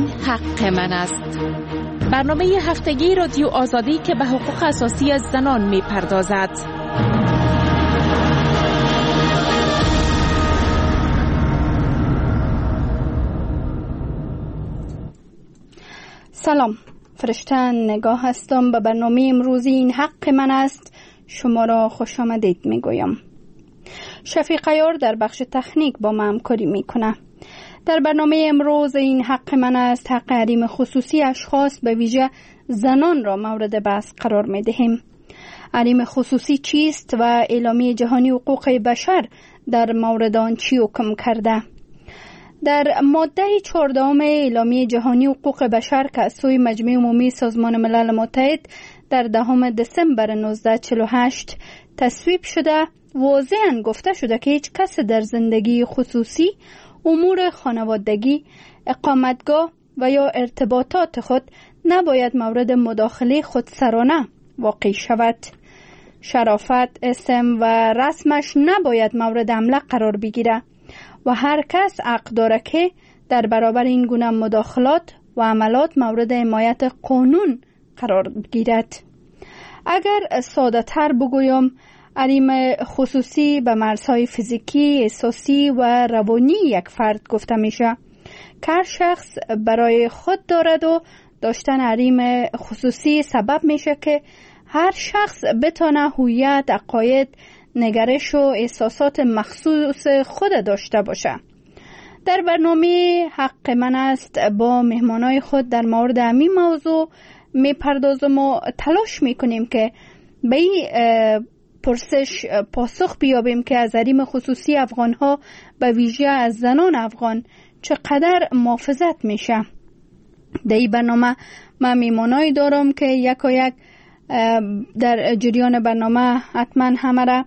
حق من است. برنامه هفتگی رادیو آزادی که به حقوق اساسی از زنان می پردازد. سلام، فرشته نگاه هستم. به برنامه امروزی این حق من است شما را خوش آمدید می گویم. شفیق عیار در بخش تکنیک با من همکاری می کنه. در برنامه امروز این حق من است حق حریم خصوصی اشخاص به ویژه زنان را مورد بحث قرار می دهیم. حریم خصوصی چیست و اعلامیه جهانی حقوق بشر در مورد آن چی حکم کرده؟ در ماده 14 اعلامیه جهانی حقوق بشر که از سوی مجمع عمومی سازمان ملل متحد در 10 دسامبر 1948 تصویب شده، واضحاً گفته شده که هیچ کس در زندگی خصوصی، امور خانوادگی، اقامتگاه و یا ارتباطات خود نباید مورد مداخله خودسرانه واقع شود. شرافت، اسم و رسمش نباید مورد حمله قرار بگیره و هر کس حق داره که در برابر این گونه مداخلات و عملات مورد حمایت قانون قرار گیرد. اگر ساده تر بگویم، حریم خصوصی به مرزهای فیزیکی، احساسی و روانی یک فرد گفته میشه که هر شخص برای خود دارد و داشتن حریم خصوصی سبب میشه که هر شخص بتونه هویت، عقاید، نگرش و احساسات مخصوص خود داشته باشه. در برنامه حق من است با مهمانای خود در مورد همین موضوع میپردازم و تلاش میکنیم که به این پرسش پاسخ بیابیم که از حریم خصوصی افغانها به ویژه از زنان افغان چقدر محافظت میشه. در این برنامه من مهمانایی دارم که یک در جریان برنامه حتما همه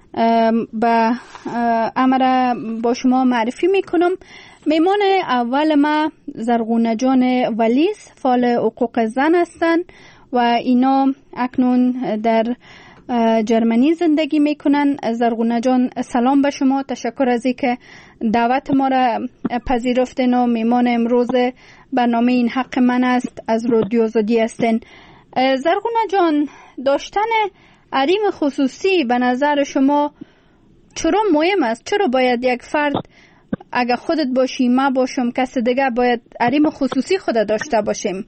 با شما معرفی میکنم. مهمان اول ما زرغونه جان ولیز، فعال حقوق زن هستند و اینا اکنون در جرمنی زندگی میکنن. زرغونه جان، سلام به شما، تشکر از اینکه دعوت ما را پذیرفتین و مهمان امروز برنامه این حق من است از رادیو آزادی هستین. زرغونه جان، داشتن حریم خصوصی به نظر شما چرا مهم است؟ چرا باید یک فرد، اگر خودت باشی، ما باشم، کس دیگه، باید حریم خصوصی خود داشته باشیم؟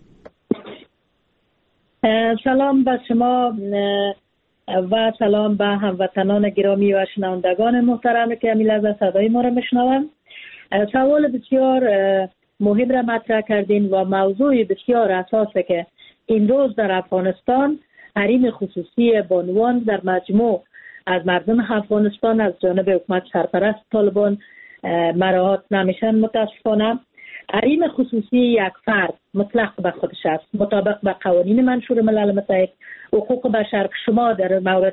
سلام به شما و سلام به هموطنان گرامی و شنوندگان محترم که امیل از صدای ما را میشنوند. سوال بسیار مهم را مطرح کردین و موضوع بسیار اساسه که این روز در افغانستان حریم خصوصی بانوان در مجموع از مردم افغانستان از جانب حکومت سرپرست طالبان مراعات نمیشن. متاسفانه حریم خصوصی یک فرد مطلق به خودش است، مطابق به قوانین منشور ملل متحد حقوق بشر که شما در مورد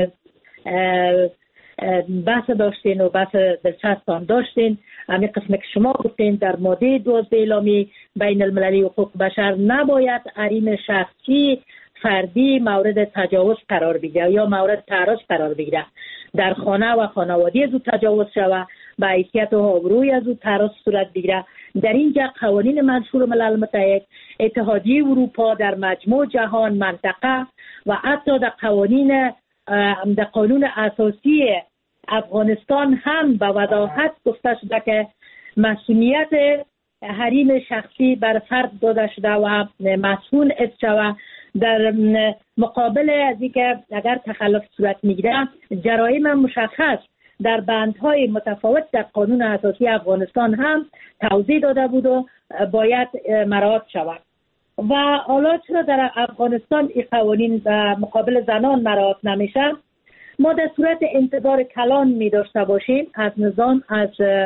بحث داشتین و بحث دلچسب داشتین. همین قسمه که شما گفتین در ماده 12 اعلامیه بین المللی حقوق بشر نباید حریم شخصی فردی مورد تجاوز قرار بگیره یا مورد تعرض قرار بگیره. در خانه و خانوادگی از او تجاوز شود، به حیثیت و آبروی از او تعرض صورت بگیره. در اینجا قوانین منشور ملل متحد، اتحادیه اروپا، در مجموع جهان، منطقه و حتی در قانون اساسی افغانستان هم به وضاحت گفته شده که مسئولیت حریم شخصی بر فرد داده شده و مسئول است شود. در مقابل از اینکه اگر تخلف صورت میگیره، جرایم مشخص در بندهای متفاوت در قانون اساسی افغانستان هم توضیح داده بود و باید مراعات شود. و حالا چرا در افغانستان این قوانین مقابل زنان مراعات نمیشه؟ ما در صورت انتظار کلان می داشته باشیم از نظام، از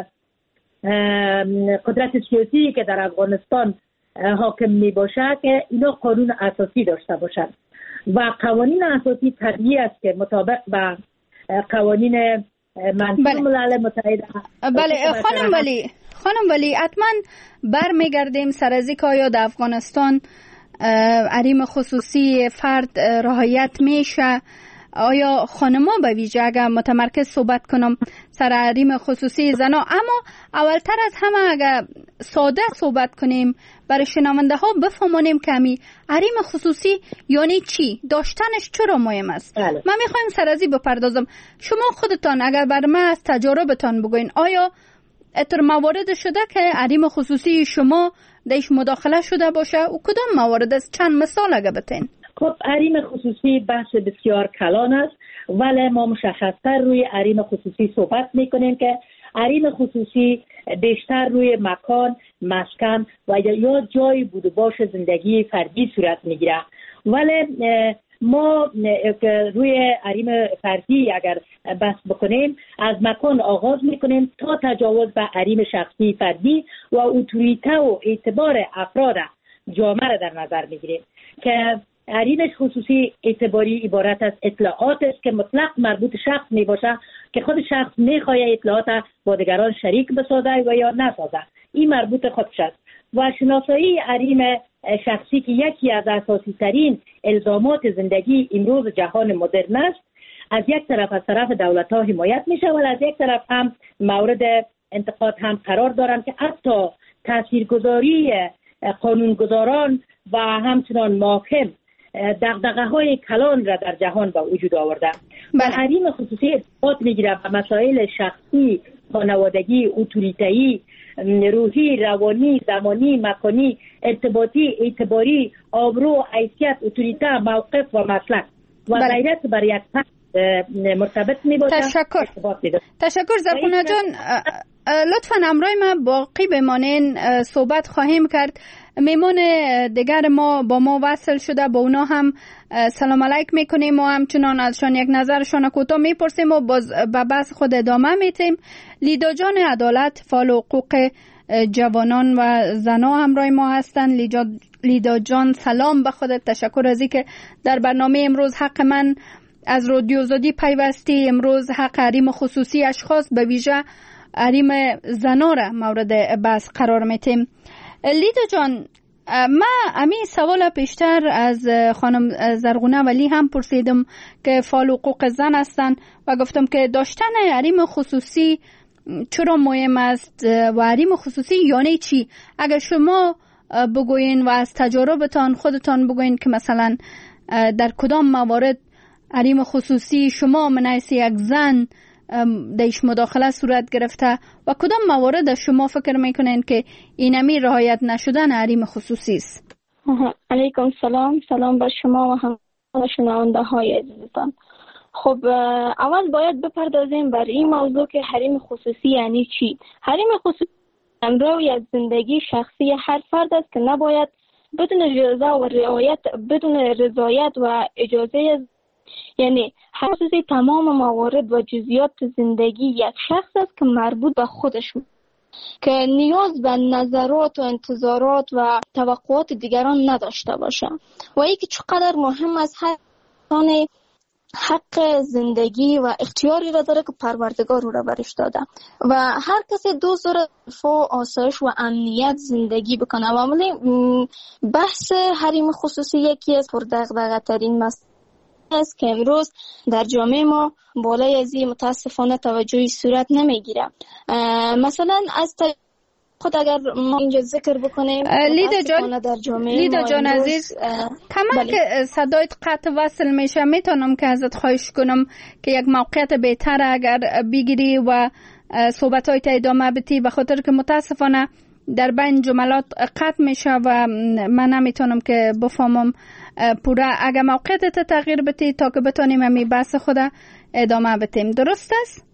قدرت سیاسی که در افغانستان حاکم می باشه که اینا قانون اساسی داشته باشند و قوانین اساسی طبیعی است که مطابق به قوانین منشور ملل متحد. بله خانم ولی حتما برمیگردیم سر از اینکه آیا در افغانستان حریم خصوصی فرد رعایت میشه؟ آیا خانما به ویژه، اگر متمرکز صحبت کنم سر حریم خصوصی زنا، اما اولتر از همه اگر ساده صحبت کنیم برای شنونده ها بفهمانیم که حریم خصوصی یعنی چی، داشتنش چرا مهم است. بله. من میخوایم سرازی بپردازم. شما خودتان اگر بر من از تجاربتان بگوین، آیا اتر موارد شده که حریم خصوصی شما دیش مداخله شده باشه و کدام موارد است؟ چند مثال اگه بتین. خب حریم خصوصی بحث بسیار کلان است، ولی ما مشخصتر روی حریم خصوصی صحبت میکنیم که حریم خصوصی بیشتر روی مکان، مسکن و یا جای بود و باش زندگی فردی صورت میگیره. ولی ما روی حریم فردی اگر بحث بکنیم از مکان آغاز میکنیم تا تجاوز به حریم شخصی فردی و اتوریته و اعتبار افراد جامعه را در نظر میگیریم که حریم خصوصی اعتباری عبارت از اطلاعات است که مطلق مربوط شخص می باشه که خود شخص میخواد اطلاعات با دیگران شریک بسازه و یا نسازه. این مربوط خودش است. و شناسایی حریم شخصی که یکی از اساسی ترین الزامات زندگی امروز جهان مدرن است، از یک طرف از طرف دولت ها حمایت میشه و از یک طرف هم مورد انتقاد هم قرار دارند که حتی تاثیرگذاری قانونگذاران و همچنان محاکم دغدغه‌های کلان را در جهان به وجود آورده. و حریم خصوصی ارتباط میگیره به مسائل شخصی، خانوادگی، اتوریته‌ای، روحی، روانی، زمانی، مکانی، ارتباطی، اعتباری، آبرو، حیثیت، اتوریته، موقف و مسلک و غیرت بر یک فرد مرتبط میباشه. تشکر زرخونه جان. لطفاً همراه ما باقی بمانین، صحبت خواهیم کرد. میمون دیگر ما با ما وصل شده، با اونا هم سلام علیک میکنیم و همچنان ازشان یک نظرشان کوتاه میپرسیم و باز به بحث خود ادامه میتیم. لیدا جان عدالت، فعال حقوق جوانان و زنا همراه ما هستن. لیدا جان سلام به خودت، تشکر از اینکه در برنامه امروز حق من از رادیو آزادی پیوستی. امروز حق حریم خصوصی اشخاص به ویژه حریم زنا را مورد بحث قرار میتیم. لیدا جان، ما امی سوال پیشتر از خانم زرغونه ولی هم پرسیدم که فعال حقوق زن هستن و گفتم که داشتن حریم خصوصی چرا مهم است و حریم خصوصی یعنی چی؟ اگر شما بگوین و از تجاربتان خودتان بگوین که مثلا در کدام موارد حریم خصوصی شما من حیث یک زن دیش مداخله صورت گرفته و کدام موارد شما فکر میکنین که اینمی رعایت نشدن حریم خصوصی است؟ علیکم سلام بر شما و هم شنونده های عزیزتان. خب اول باید بپردازیم بر این موضوع که حریم خصوصی یعنی چی. حریم خصوصی امروی از زندگی شخصی هر فرد است که نباید بدون رضا و رضایت و اجازه، یعنی خصوصی تمام موارد و جزئیات زندگی یک شخص است که مربوط به خودش که نیاز به نظرات و انتظارات و توقعات دیگران نداشته باشه و اینکه چقدر مهم است هر انسان حق زندگی و اختیاری را داره که پروردگار او را برش داده و هر کسی دوست داره دفاع، آسایش و امنیت زندگی بکنه. و عملی بحث حریم خصوصی یکی از پردغدغه ترین مسائل است که امروز در جامعه ما بالای از این متاسفانه توجهی صورت نمیگیره. مثلا از خود اگر ما اینجا ذکر بکنیم لیدا جان عزیز، کما که صدایت قطع وصل میشه، میتونم که ازت خواهش کنم که یک موقعیت بهتر اگر بگیری و صحبتایت ادامه بدی، به خاطر که متاسفانه در بین جملات قطع میشه و من نمیتونم که بفهمم پورا. اگر موقعیت تغییر بدی تا که بتونیم همی بحث خود ادامه بدیم. درست است؟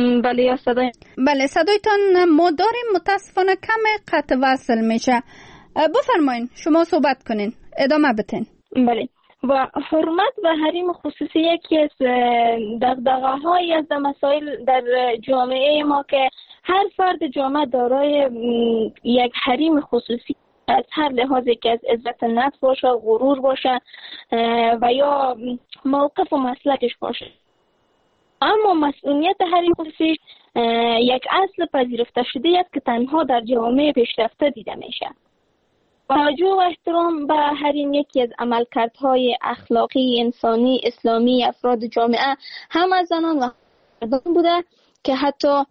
بله صدایتان ما داریم، متاسفانه کم قطع وصل میشه. بفرمایین، شما صحبت کنین، ادامه بدین. بله. و حرمت و حریم خصوصی یکی از دغدغه‌های از مسائل در جامعه ما که هر فرد جامعه دارای یک حریم خصوصی از هر لحاظی که از عزت نفس باشه، غرور باشه و یا موقف و مسلکش باشه. اما مسئولیت حریم خصوصی یک اصل پذیرفته شده است که تنها در جوامع پیشرفته دیده میشه. توجه و احترام به حریم یکی از عملکردهای اخلاقی، انسانی، اسلامی افراد جامعه هم از زنان و مردان بوده که حتی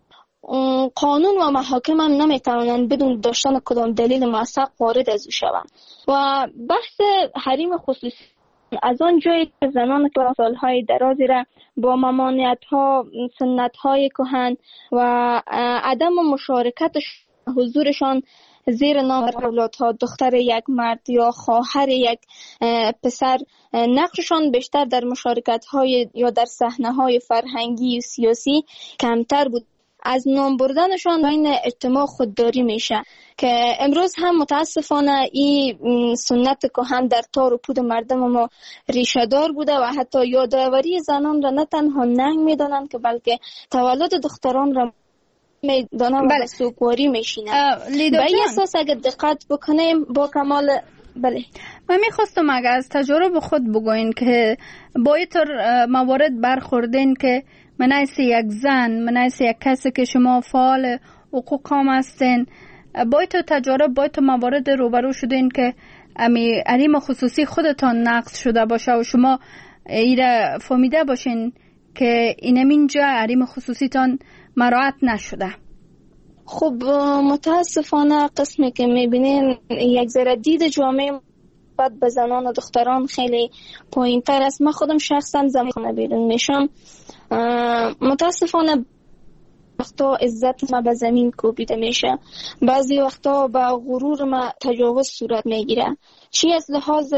قانون و محاکم هم نمیتوانند بدون داشتن کدام دلیل موثق وارد از او شوند. و بحث حریم خصوصی از آن جایی که زنان که سالهای درازی را با ممانعت‌ها، سنت‌های کهن و عدم مشارکت حضورشان زیر نام اولادها، دختر یک مرد یا خواهر یک پسر، نقششان بیشتر در مشارکت‌های یا در صحنه‌های فرهنگی و سیاسی کمتر بود. از نام بردنشان بین اجتماع خودداری میشه که امروز هم متاسفانه این سنت کهن در تار و پود مردم ما ریشه دار بوده و حتی یادآوری زنان را نه تنها ننگ میدانند که بلکه تولد دختران را میدانند و به سوگواری میشینند. به این اساس اگر دقت بکنیم با کمال بله. من میخواستم اگر از تجربه خود بگوین که با اینطور موارد برخوردین که منعیس یک زن، منعیس یک کسی که شما فعال حقوق هم هستین، با اینطور تجربه، با اینطور موارد روبرو شدین که حریم خصوصی خودتان نقض شده باشه و شما ایره فهمیده باشین که اینجا حریم خصوصیتان مراعات نشده. خب متاسفانه قسمی که میبینین یک ذره دید جامعه بعد به زنان و دختران خیلی پایین تر است. من خودم شخصا زمان بیرون میشم، متاسفانه وقتا عزت ما به زمین کوبیده میشه، بعضی وقتا به غرور ما تجاوز صورت میگیره، چی از لحاظ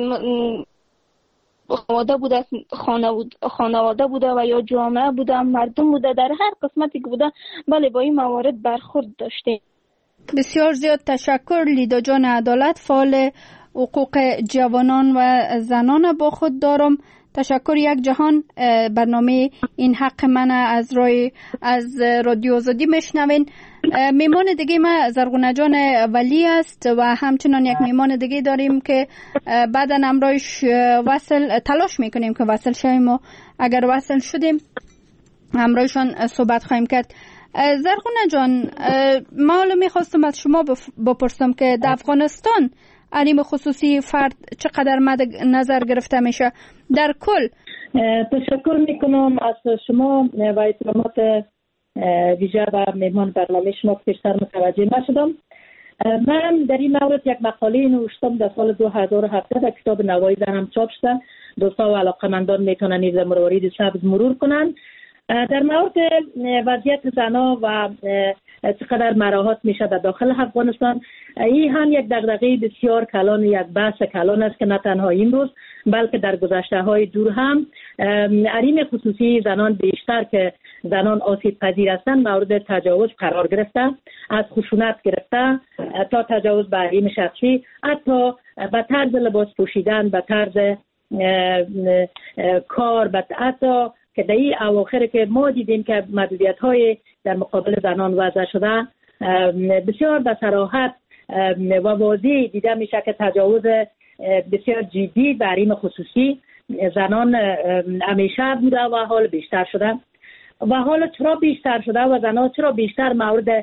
خانواده بوده و یا جامعه بوده، مردم بوده، در هر قسمتی که بوده بله با این موارد برخورد داشته. بسیار زیاد تشکر لیدا جان عدالت، فعال حقوق جوانان و زنان با خود دارم. تشکر یک جهان. برنامه این حق من از رادیو آزادی میشنوین. میمان دیگه ما زرغونه جان ولی است و همچنان یک میمان دیگه داریم که بعدا امروز تلاش میکنیم که وصل شویم و اگر وصل شدیم امروزشان صحبت خواهیم کرد. زرغونه جان، ما حالا میخواستم از شما بپرسم که در افغانستان حریم خصوصی فرد چقدر مد نظر گرفته میشه در کل؟ تشکر میکنم از شما و احترامات ویژه و مهمان برنامه شما که بیشتر متوجه نشدم. من در این مورد یک مقاله نوشتم در سال 2017 در کتاب نوای زنم چاپ شده. دوستا و علاقمندان میتونن این مروارید سبز مرور کنن در مورد وضعیت زنا و چقدر مراحت میشه در داخل افغانستان. این هم یک دغدغه بسیار کلان، یک بحث کلان است که نه تنها این روز بلکه در گذشته های دور هم حریم خصوصی زنان بیشتر که زنان آسیب پذیر هستند مورد تجاوز قرار گرفته، از خشونت گرفته تا تجاوز به حریم شخصی، حتی به طرز لباس پوشیدن، به طرز کار، حتی که در این اواخر که ما دیدیم که محدودیت‌های در مقابل زنان وضع شده بسیار به صراحت و واضح دیده میشه که تجاوز بسیار جدی به حریم خصوصی زنان همیشه بوده و حال بیشتر شده. و حالا چرا بیشتر شده و زنان چرا بیشتر مورد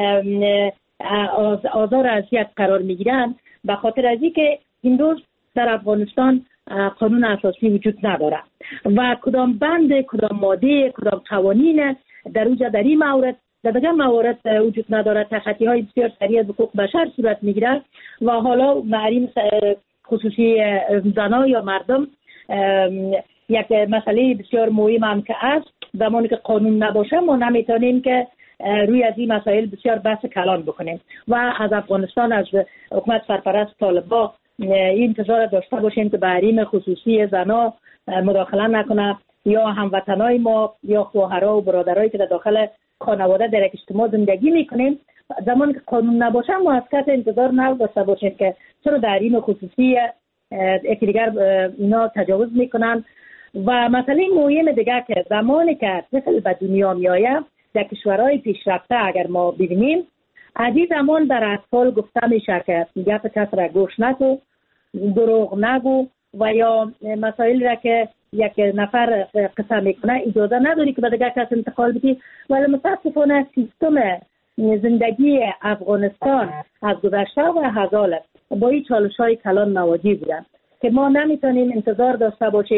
آزار اذیت قرار میگیرن؟ به خاطر از اینکه این روز در افغانستان قانون اساسی وجود نداره و کدام بند، کدام ماده، کدام قوانین در اونجا در این مورد در دیگر موارد وجود نداره. تخطی های بسیار سریع از حقوق بشر صورت میگیره و حالا حریم خصوصی زنان یا مردم یک مسئله بسیار مهم هم که است. زمانی که قانون نباشه ما نمیتونیم که روی از این مسائل بسیار بحث کلان بکنیم و از افغانستان از حکومت سرپرست طالبان این انتظار داشته باشیم که به حریم خصوصی زنا مداخله نکنه یا هموطنای ما یا خواهرها و برادرایی که در داخل خانواده در یک اجتماع زندگی میکنیم. زمانی که قانون نباشه ما از کس انتظار نداشته باشیم که چرا در حریم خصوصی یکی دیگر اینا تجاوز میکنن. و مسئله مهم دیگه که زمانی که طفل به دنیا میآید در کشورهای پیشرفته اگر ما ببینیم از این زمان در اطفال گفته میشه که گپ کس را گوش نکن، دروغ نگو و یا مسائل را که یک نفر قصه میکنه اجازه نداری که به دیگر کس انتقال بدی. ولی متاسفانه سیستم زندگی افغانستان از گذشته و هزار با این چالش‌های کلان مواجه بودن که ما نمیتونیم انتظار داشته باشیم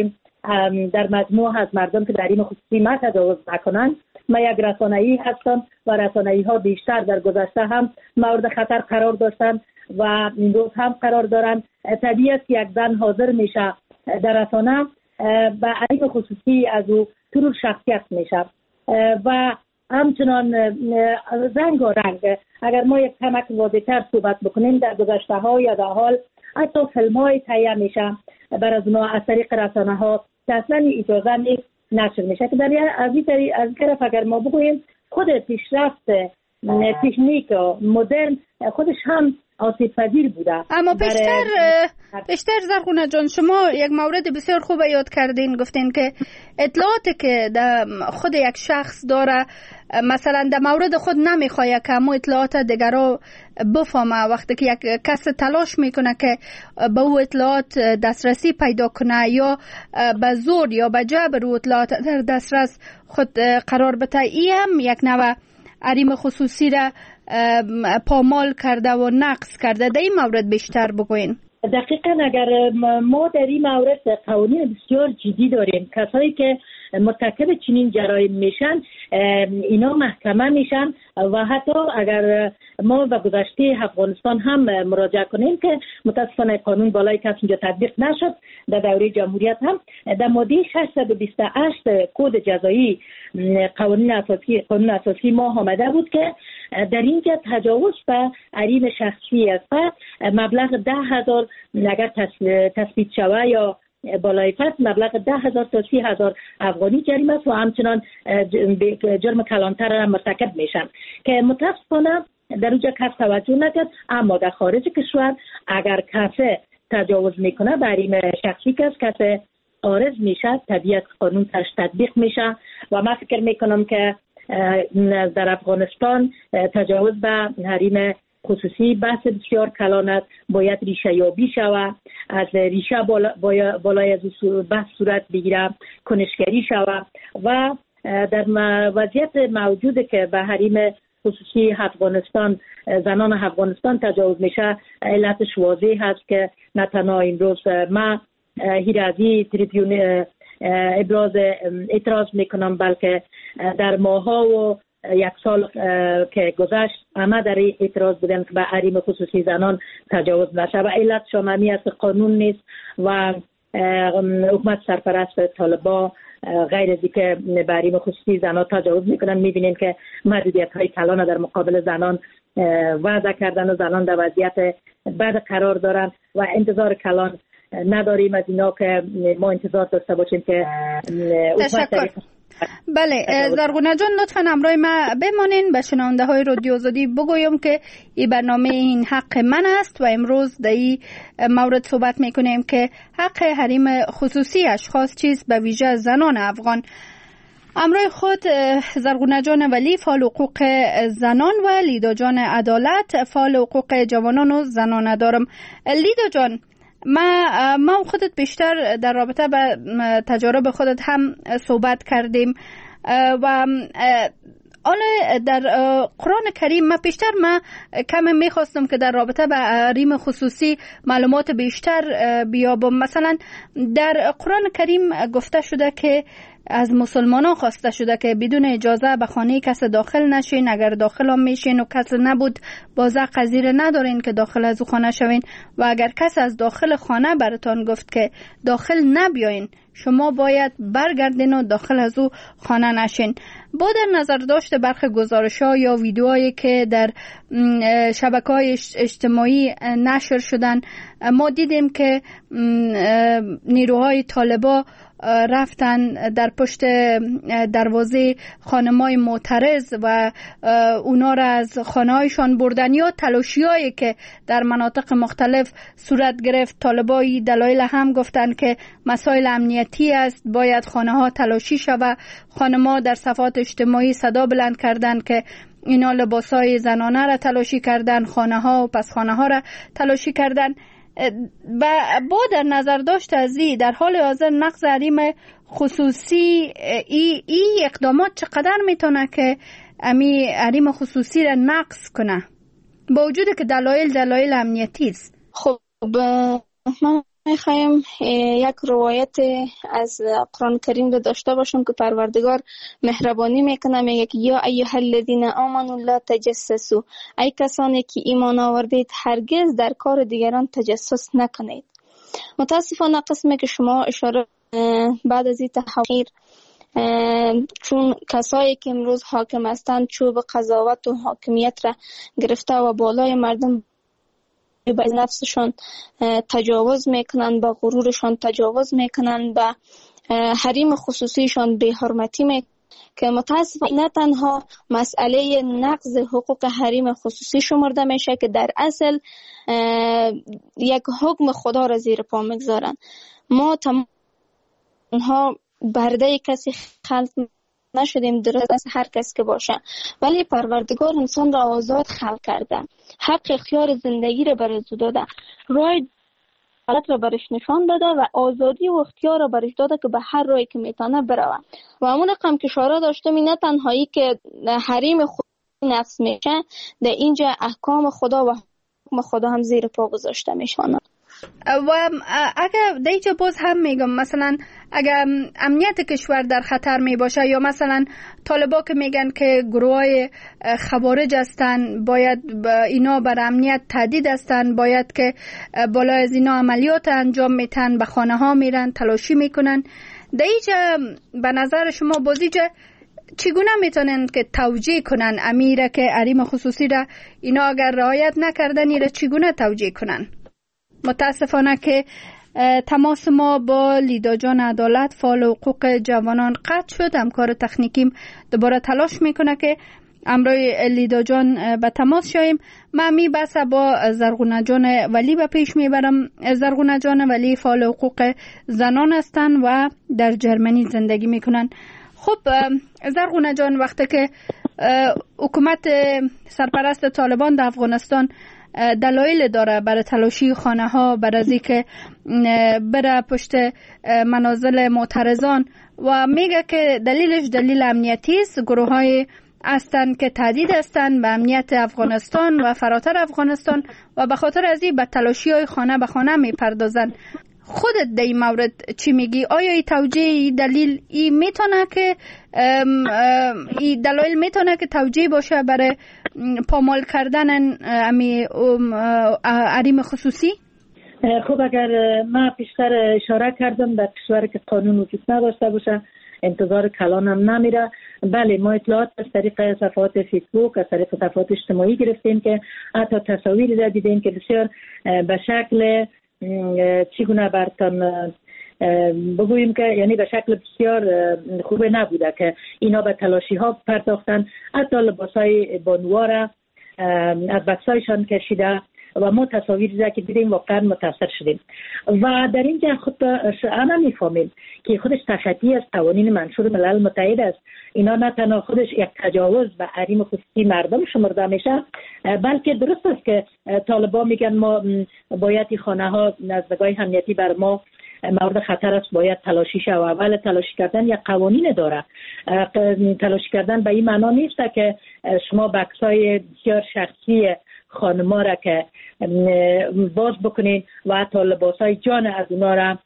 در مجموع از مردم که در حریم خصوصی ما تجاوز نکنند. ما یک رسانه‌ای هستم و رسانه‌ای‌ها بیشتر در گذشته هم مورد خطر قرار داشتن و این روز هم قرار دارن. طبیعی است یک زن حاضر میشه در رسانه و حریم خصوصی از او ترور شخصیت میشه و همچنان رنگ و رنگ. اگر ما یک کمک واضح‌تر صحبت بکنیم، در گذشته ها یا در حال حتی فیلم‌های تهیه میشه بر از اونها از طریق رسانه‌ها که اصلا اجازه نیست نشر میشه که در از این طرف اگر ما بگوییم خود پیشرفت تکنیک و مدرن خودش هم آسیب پذیر بوده. اما بیشتر زرغونه جان، شما یک مورد بسیار خوب یاد کردین، گفتین که اطلاعاتی که خود یک شخص داره مثلا در مورد خود نمیخواد که همو اطلاعات دیگرها بفهمه. وقتی که یک کس تلاش میکنه که به او اطلاعات دسترسی پیدا کنه یا به زور یا به جبر او اطلاعات در دسترس خود قرار بده، این هم یک نوع حریم خصوصی را پامال کرده و نقض کرده. در این مورد بیشتر بگوین. دقیقاً اگر ما در این مورد قوانین بسیار جدی داریم، کسایی که مرتکب چنین جرایم میشن اینا محکمه میشن و حتی اگر ما به گذشته افغانستان هم مراجعه کنیم که متاسفانه قانون بالای کس اینجا تطبیق نشد، در دوره جمهوریت هم در ماده 628 کد جزایی قانون اساسی ما آمده بود که در اینجا تجاوز به حریم شخصی است مبلغ 10,000 اگر تثبیت شود یا بالای فرد مبلغ 10,000 تا 30,000 افغانی جریمه است و همچنان جرم کلانتر را مرتکب میشن که متاسفانه در اونجا کس توجه نکرد. اما در خارج کشور اگر کسی تجاوز میکنه به حریم شخصی کسی عارض میشه، طبیعت قانون تاش تطبیق میشه و من فکر میکنم که در افغانستان تجاوز به حریم خصوصی بحث بسیار کلان است، باید ریشه یابی شود، از ریشه بالای از بحث صورت بگیره، کنشگری شود و در وضعیت موجوده که به حریم خصوصی افغانستان زنان افغانستان تجاوز میشه، علتش واضح هست که نه تنها این روز ما هیرازی تریبیون ابراز اعتراض میکنم، بلکه در ماها و یک سال که گذشت همه در اعتراض بودن که به حریم خصوصی زنان تجاوز نشه و علت شاممی است قانون نیست و حکومت سرپرست طالبان غیر از اینکه به حریم خصوصی زنان تجاوز میکنن میبینیم که محدودیت های کلان در مقابل زنان وضع کردن و زنان در وضعیت بد قرار دارن و انتظار کلان نداریم از اینا که ما انتظار داشته باشیم که تشکر. بله زرغونه جان، لطفا همراه ما بمانین. به شنونده های رادیو آزادی بگویم که این برنامه این حق من است و امروز در این مورد صحبت میکنیم که حق حریم خصوصی اشخاص چیست، به ویژه زنان افغان. همراه خود زرغونه جان ولی فعال حقوق زنان و لیدا جان عدالت فعال حقوق جوانان و زنان دارم. لیدا جان، ما خودت بیشتر در رابطه با تجارب خودت هم صحبت کردیم و حالا در قرآن کریم ما کم میخواستم که در رابطه با حریم خصوصی معلومات بیشتر بیابم. مثلا در قرآن کریم گفته شده که از مسلمانان خواسته شده که بدون اجازه به خانه کسی داخل نشین، اگر داخل هم میشین و کسی نبود بازه قضیره ندارین که داخل از او خانه شوین و اگر کسی از داخل خانه براتان گفت که داخل نبیاین شما باید برگردین و داخل از او خانه نشین. با در نظر داشته برخی گزارش‌ها یا ویدیوهایی که در شبکه‌های اجتماعی نشر شدن، ما دیدیم که نیروهای طالبان رفتن در پشت دروازه خانم‌های معترض و اونا را از خانه‌هایشان بردن یا تلاشی‌هایی که در مناطق مختلف صورت گرفت. طالبای دلایل هم گفتن که مسائل امنیتی است، باید خانه‌ها تلاشی شود. خانم‌ها در صفحات اجتماعی صدا بلند کردند که اینا لباسای زنانه را تلاشی کردن، خانه‌ها و پس خانه‌ها را تلاشی کردن. و با در نظر داشت از در حال حاضر نقض حریم خصوصی ای اقدامات چقدر میتونه که امی حریم خصوصی را نقض کنه با وجود که دلایل امنیتی است؟ خب من میخوایم یک روایت از قرآن کریم رو داشته باشم که پروردگار مهربانی میکنه، میگه که یا ایها الذین آمنوا لا تجسسوا، ای کسانی که ایمان آوردید هرگز در کار دیگران تجسس نکنید. متاسفانه قسمی که شما اشاره بعد از این تحقیر، چون کسایی که امروز حاکم هستند چوب قضاوت و حاکمیت را گرفته و بالای مردم به نفسشان تجاوز میکنن، با غرورشان تجاوز میکنن، با حریم خصوصیشان بی حرمتی میکنن، که متاسفانه نه تنها مسئله نقض حقوق حریم خصوصی شمرده میشه که در اصل یک حکم خدا را زیر پا میگذارن. ما تمامها برده کسی خلق نشدیم، درست از هر کس که باشه، ولی پروردگار انسان را آزاد خلق کرده، حق اختیار زندگی را برش داده، راه حالت را برش نشان داده و آزادی و اختیار را برش داده که به هر راهی که میتونه بروه. و همون رقم که اشاره داشتم، نه تنهایی که حریم خود نفس میشه، در اینجا احکام خدا و حکم خدا هم زیر پا گذاشته میشونه. و اگر دیجا باز هم میگم، مثلا اگر امنیت کشور در خطر می باشه، یا مثلا طالبا که میگن که گروه خوارج هستن، باید اینا بر امنیت تهدید هستن، باید که بالا از اینا عملیات انجام میتن، به خانه ها میرن، تلاشی میکنن، دیجا به نظر شما بازیجا چگونه میتونن که توجیه کنن امیره که حریم خصوصی را اینا اگر رعایت نکردن ایره چگونه توجیه کنن؟ متاسفانه که تماس ما با لیدا جان عدالت، فعال حقوق جوانان، قطع شد. همکار تکنیکیم دوباره تلاش میکنه که امروی لیدا جان به تماس شویم. من می بس با زرغونه جان ولی به پیش میبرم. زرغونه جان ولی فعال حقوق زنان هستن و در جرمنی زندگی میکنن. خب زرغونه جان، وقتی که حکومت سرپرست طالبان در افغانستان دلایل داره برای تلاشی خانه ها، برای از اینکه بره پشت منازل معترضان، و میگه که دلیلش دلیل امنیتی است، گروه های هستند که تهدید هستند به امنیت افغانستان و فراتر افغانستان و به خاطر از این به تلاشی های خانه به خانه میپردازن. خودت در این مورد چی میگی؟ آیا این توجیه دلیل این میتونه که این دلایل میتونه که توجیه باشه برای پامال کردن حریم خصوصی؟ خب اگر من پیشتر اشاره کردم در کشور که قانون وجود نداشته باشه انتظار کلان هم نمیره. بله، ما اطلاعات از طریق صفحات فیسبوک، از طریق صفحات اجتماعی گرفتیم که حتی تصاویری را دیدیم که بسیار به شکل چگونه برتان بگوییم که یعنی به شکل بسیار خوبه نبوده که اینا به تلاشی ها پرداختن، حتی لباسای بانوها را از بکسایشان کشیده و ما تصاویری را که دیدیم واقعا متاثر شدیم. و در اینجا خود همه میفهمیم که خودش تخطی از قوانین منشور ملل متحد است. اینا نه تنها خودش یک تجاوز به حریم خصوصی مردم شمرده میشه، بلکه درست است که طالبان میگن ما باید این خانه ها از نگاه امنیتی بر ما مورد خطر است، باید تلاشی شود. اول تلاشی کردن یک قوانین داره. تلاشی کردن به این معنا نیست که شما بکسای بسیار شخصی خانما را که باز بکنین و حتی لباسای جان از اونا را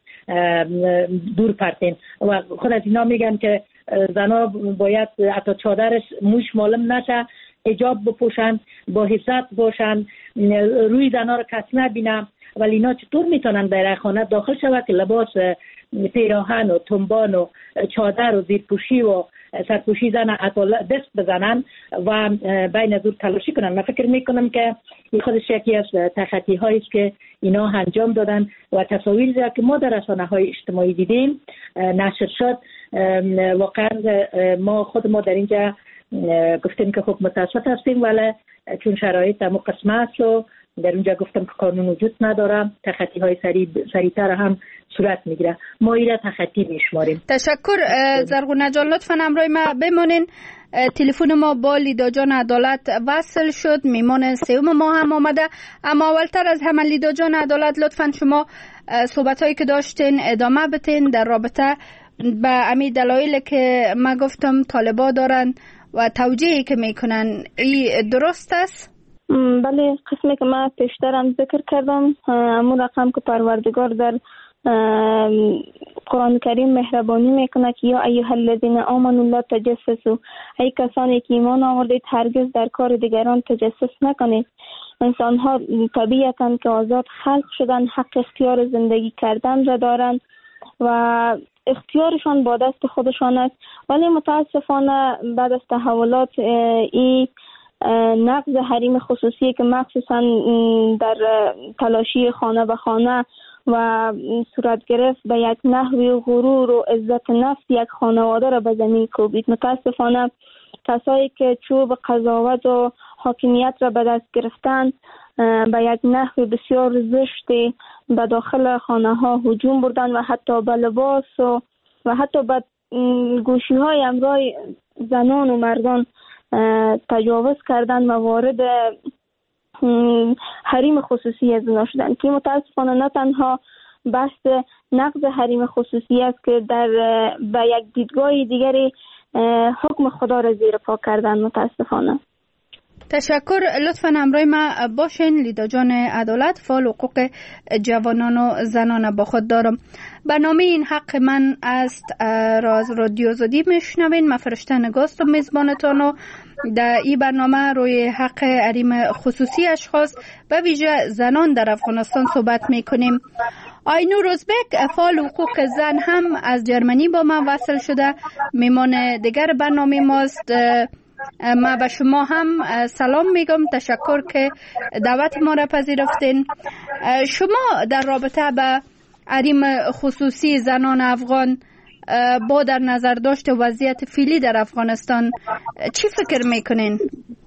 دور پرتین. و خود از اینا میگن که زنا باید حتی چادرش موش معلوم نشه، حجاب بپوشن، با حفظت باشن، روی زنا را کس نبینن. ولی اینا چطور میتونن در خانه داخل شود که لباس پیراهن و تنبان و چادر و زیرپوشی و سرپوشی زن دست بزنن و بین دور تلاشی کنن؟ من فکر میکنم که این خودش یکی از تخطی هایی است که اینا انجام دادن و تصاویری که ما در رسانه‌های اجتماعی دیدیم نشر شد. واقعا ما در اینجا گفتیم که خب متاسف هستیم، ولی چون شرایط همون قسمه است و در اونجا گفتم که قانون وجود نداره، تخطی های سریعتر هم صورت میگیره. ما ایره تخطی میشماریم. تشکر زرغونه جان، لطفا همراه ما بمانین. تلفن ما با لیدا جان عدالت وصل شد، میمان سوم ما هم آمده. اما اولتر از همه لیدا جان عدالت، لطفا شما صحبت هایی که داشتین ادامه بتین در رابطه به امی دلایلی که من گفتم طالبا دارن و توجیهی که میکنن. ای درست است؟ بله، قسمی که من پیشترم ذکر کردم، همون رقم که پروردگار در قرآن کریم مهربانی میکنه که یا ایها الذین آمنوا لا تجسسوا، ای کسانی که ایمان آوردید هرگز در کار دیگران تجسس نکنید. انسان ها طبیعتاً که آزاد خلق شدن، حق اختیار زندگی کردن را دارند و اختیارشان با دست خودشان است، ولی متاسفانه بعد از تحولات این نقض حریم خصوصی که مخصوصا در تلاشی خانه به خانه و صورت گرفت به یک نحوی غرور و عزت نفس یک خانواده را به زمین کوبید. متاسفانه کسایی که چوب قضاوت و حاکمیت را به دست گرفتن به یک نحو بسیار زشتی به داخل خانه ها هجوم بردن و حتی به لباس و حتی به گوشی های امرای زنان و مردان تجاوز کردن و وارد حریم خصوصی از اونا شدن که متاسفانه نه تنها بحث نقض حریم خصوصی است که به یک دیدگاه دیگری حکم خدا را زیر پا کردن. متاسفانه. تشکر. لطفاً همراه ما باشین. لیدا جان عدالت، فعال حقوق جوانان و زنان با خود دارم. برنامه این حق من است راز رادیو آزادی میشنوین. من فرشته نگاست و میزبانتان و در این برنامه روی حق حریم خصوصی اشخاص و ویژه زنان در افغانستان صحبت میکنیم. آینور ازبک، فعال حقوق زن، هم از جرمنی با من وصل شده، میمان دیگر برنامه ماست. ما به شما هم سلام میگم. تشکر که دعوت ما را پذیرفتین. شما در رابطه به حریم خصوصی زنان افغان با در نظر داشت وضعیت فعلی در افغانستان چی فکر میکنین؟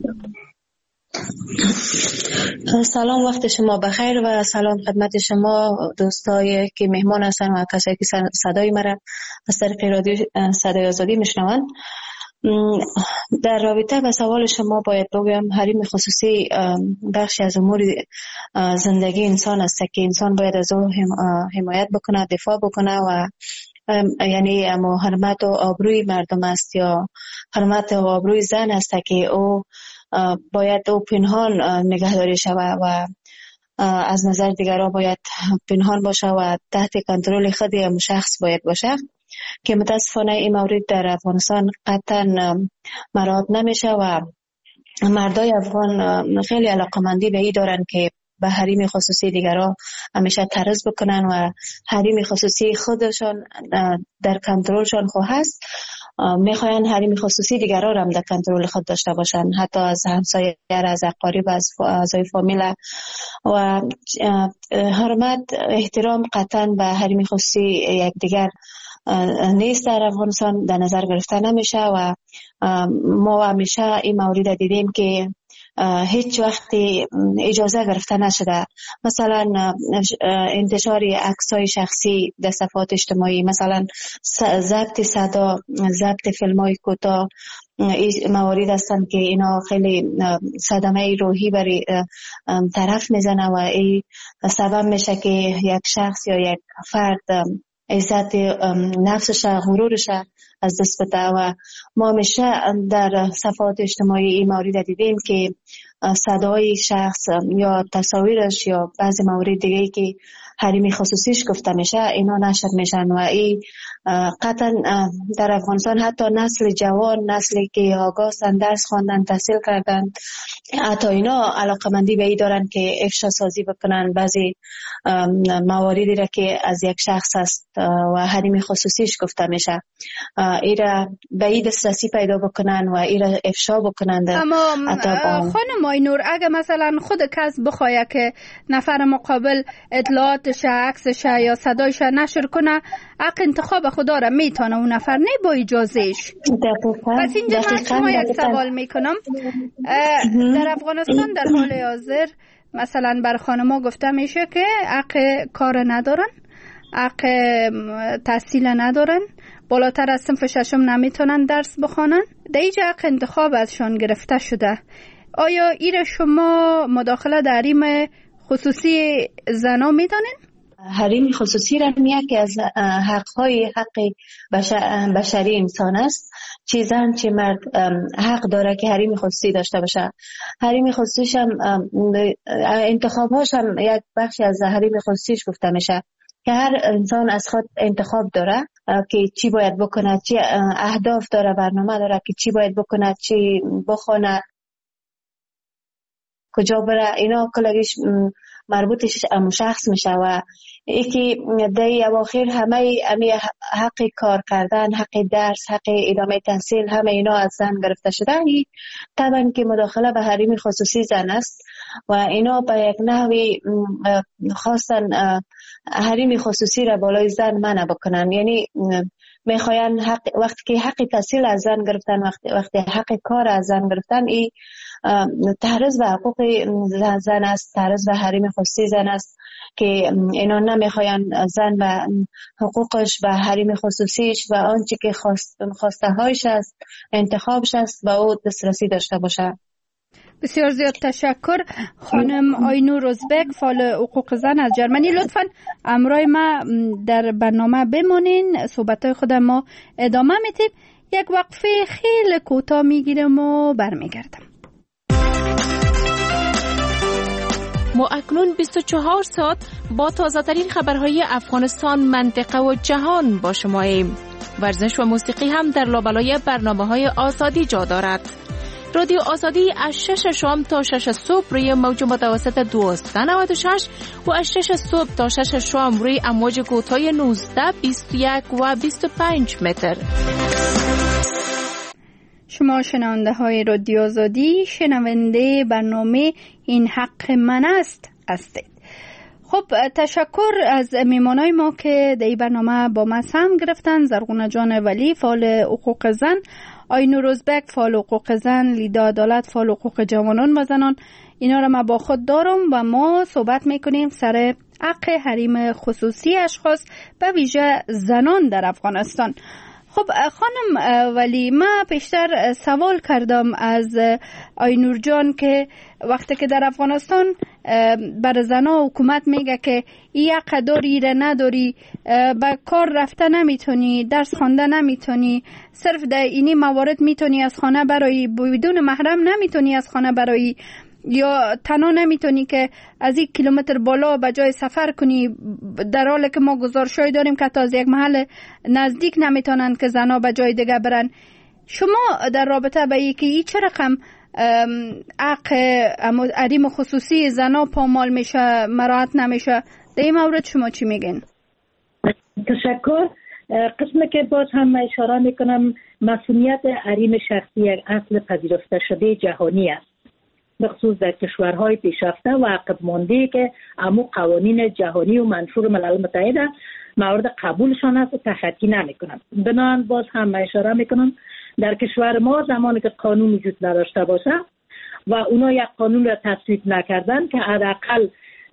سلام، وقت شما بخیر و سلام خدمت شما دوستایی که مهمان هستن و کسایی که صدای مرا از طریق رادیو صدای آزادی میشنوند. در رابطه با سوال شما باید بگویم حریم خصوصی بخشی از امور زندگی انسان است که انسان باید از او حمایت بکنه، دفاع بکنه و یعنی حرمت و آبروی مردم است یا حرمت و آبروی زن است که او باید او پنهان نگهداری شود و از نظر دیگران باید پنهان باشه و تحت کنترل خود هم شخص باید باشه که متاسفانه این مورد در افغانستان قطعا مراعات نمیشه و مردای افغان خیلی علاقمندی به این دارن که به حریم خصوصی دیگران همیشه تعرض بکنن و حریم خصوصی خودشان در کنترلشان خو هست، میخواین حریم خصوصی دیگران هم در کنترل خود داشته باشن، حتی از همسایه، از اقارب، از اعضای فامیل و حرمت احترام قطعا به حریم خصوصی یکدیگر نیست در افغانستان در نظر گرفته نمیشه و ما همیشه این مورد دیدیم که هیچ وقتی اجازه گرفته نشده. مثلا انتشار عکس‌های شخصی در صفحات اجتماعی، مثلا ضبط صدا، ضبط فیلم‌های کوتاه، این موارد هستند که اینا خیلی صدمه روحی برای طرف میزنه و این سبب میشه که یک شخص یا یک فرد عزت نفسش، غرورش از دست بده و ما همیشه در صفحات اجتماعی این مورد دیدیم که صدای شخص یا تصاویرش یا بعضی موارد دیگه که حریم خصوصیش گفته میشه اینا نشر میشن و این قطعا در افغانستان حتی نسل جوان، نسلی که آگاهن، درس خواندن، تحصیل کردن، حتی اینا علاقمندی به این دارن که افشا سازی بکنن بعضی مواردی را که از یک شخص است و حریم خصوصیش گفته میشه، ایرا به این دسترسی پیدا بکنن و ایرا افشا بکنن. اما خانم آینور، اگه مثلا خود کس بخواه که نفر مقابل اطلاعاتش، عکسش یا صدایش نشر کنه، حق انتخاب خدا را میتونه اون نفر، نه با اجازهش. پس اینجا من شما یک سوال میکنم. در افغانستان در حال حاضر مثلا بر خانما گفته میشه که حق کار ندارن، حق تحصیل ندارن، بالاتر از صنف ششم نمیتونن درس بخوانن، در اینجا حق انتخاب ازشان گرفته شده. آیا این شما مداخله در حریم خصوصی زنا میدانین؟ حریم خصوصی را یکی از حق بشری انسان است. چه زن چه مرد حق داره که حریم خصوصی داشته باشه. حریم خصوصیش هم انتخابهاش هم یک بخشی از حریم خصوصیش گفته میشه که هر انسان از خود انتخاب داره که چی باید بکنه، چی اهداف داره، برنامه داره که چی باید بکنه، چی بخونه، کجا بره. اینا کلگیش مربوطش شخص میشه و یکی در اواخر همه حق کار کردن، حق درس، حق ادامه تحصیل، همه اینا از زن گرفته شده. طبعا که مداخله به حریم خصوصی زن است و اینا به یک نحوی خواستن حریم خصوصی را بالای زن منع بکنن. یعنی میخواین وقتی که حق تحصیل از زن گرفتن، وقتی حق کار از زن گرفتن، این تعرض به حقوق زن است، تعرض به حریم خصوصی زن است که اینا نمیخواین زن و حقوقش و حریم خصوصیش و آنچه که خواسته هایش است، انتخابش است، با او دسترسی داشته باشه. بسیار زیاد تشکر. خانم آینور ازبک، فعال حقوق زن از جرمنی، لطفاً همراه ما در برنامه بمانین. صحبت‌های خود ما ادامه میدیم. یک وقفه خیلی کوتاه میگیرم و برمیگردم. ما اکنون 24 ساعت با تازه‌ترین خبرهای افغانستان، منطقه و جهان با شماییم. ورزش و موسیقی هم در لابلای برنامه‌های آزادی جا دارد. رادیو آزادی از 6 شام تا 6 صبح روی موج متوسط 1296 و از 6 صبح تا 6 شام روی امواج کوتاه 19، 21 و 25 متر. شما شنونده های رادیو آزادی، شنونده برنامه این حق من است هستید. خب تشکر از میمانای ما که در این برنامه با ما سهم گرفتن. زرغونه جان ولی، فعال حقوق زن، آینور ازبک، فعال حقوق زن، لیدا عدالت، فعال حقوق جوانان و زنان. اینا را ما با خود دارم و ما صحبت میکنیم سر حق حریم خصوصی اشخاص به ویژه زنان در افغانستان. خب خانم ولی، ما پیشتر سوال کردم از آینور جان که وقتی که در افغانستان بر زنها حکومت میگه که این حق داری را نداری، به کار رفته نمیتونی، درس خوانده نمیتونی، صرف در اینی موارد میتونی از خانه برایی، بدون محرم نمیتونی از خانه برایی، یا تنها نمیتونی که از 1 کیلومتر بالا به جای سفر کنی، در حالی که ما گزارشایی داریم که تا از یک محل نزدیک نمیتونن که زنها به جای دیگه برن. شما در رابطه به این چه رقم حق حریم خصوصی زنها پامال میشه، مراعات نمیشه، در این مورد شما چی میگین؟ تشکر. قسمی که باز هم اشاره میکنم، مسئولیت حریم شخصی یک اصل پذیرفته شده جهانی است، بخصوص در کشورهای پیشرفته و عقب مانده که امو قوانین جهانی و منشور ملل متحد مورد قبولشان است و تخطی نمیکنند. بنابراین باز هم اشاره میکنم در کشور ما زمانی که قانون وجود نداشته باشه و اونا یک قانون را تصویب نکردن که حداقل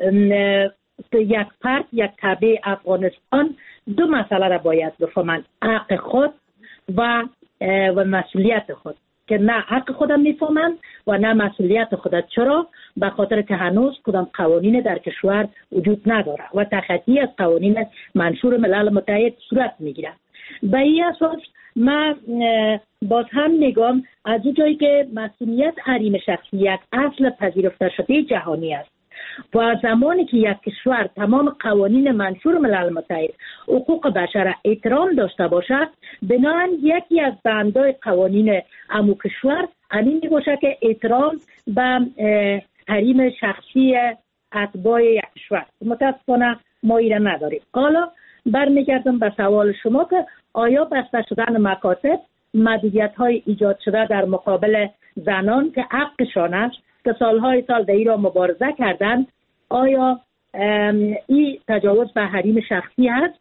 یک فرد، یک تبع افغانستان 2 مسئله را باید بفهمند: حق خود و مسئولیت خود، که نه حق خودم میفهمند و نه مسئولیت خودت. چرا؟ به خاطر که هنوز کدام قوانین در کشور وجود نداره و تخطی از قوانین منشور ملل متحد صورت میگیره. به این اساس من باز هم میگم از اونجایی که مسئولیت حریم شخصی یک اصل پذیرفته شده جهانی است و زمانی که یک کشور تمام قوانین منشور ملل متحد حقوق بشر احترام داشته باشد، بنابراین یکی از بندهای قوانین امو کشور همین میباشه که احترام به حریم شخصی اتباع یک کشور. متاسفانه ما ایره نداریم. حالا برمیگردم به سوال شما که آیا بسته شدن مکاتب، محدودیت های ایجاد شده در مقابل زنان که حقشان است که سالهای سال در ایران مبارزه کردن، آیا این تجاوز به حریم شخصی هست؟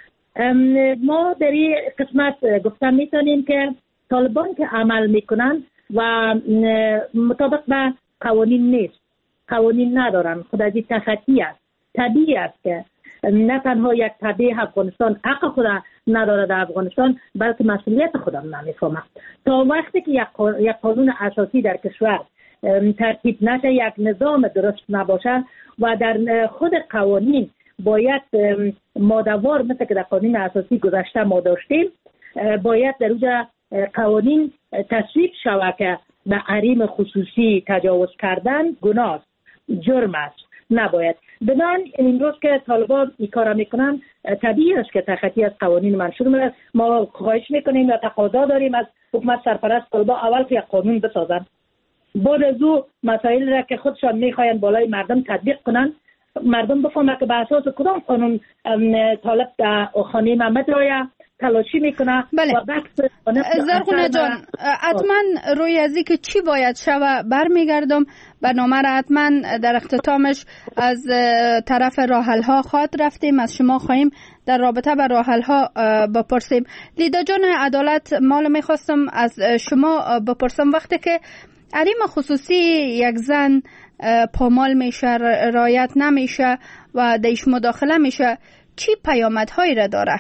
ما در این قسمت گفتن میتونیم که طالبان که عمل میکنن و مطابق به قوانین نیست، قوانین ندارن، خود از این تخطی است. طبیعی است که نه تنها یک تبع افغانستان حق خود نداره در افغانستان، بلکه مسئولیت خودم نمیفهمه. تا وقتی که یک قانون اساسی در کشور ترتیب نشه، یک نظام درست نباشه و در خود قوانین باید ماده‌وار مثل که در قانون اساسی گذشته ما داشتیم باید در اونجا قوانین تصویب شود که به حریم خصوصی تجاوز کردن گناه است، جرم است، نباید. بنابراین امروز که طالبان این کار میکنن طبیعی است که تخطی از قوانین منشور میشه. ما خواهش میکنیم و تقاضا داریم از حکومت سرپرست طالبان اول که قانون بسازن، بعد از او مسائل را که خودشان میخواین بالای مردم تطبیق کنن، مردم بفهمن که به اساس کدام قانون طالب در خانه محمد رایا تلاشی میکنه. بله. و زرغونه جان حتما روی ازی که چی باید شوه برمیگردم. برنامه را حتما در اختتامش از طرف راحل ها خواد رفتیم، از شما خواهیم در رابطه با راحل ها بپرسیم. لیدا جان عدالت، مال میخواستم از شما بپرسم وقتی که حریم خصوصی یک زن پامال میشه، رعایت نمیشه و دیش مداخله میشه، چی پیامدهایی را داره؟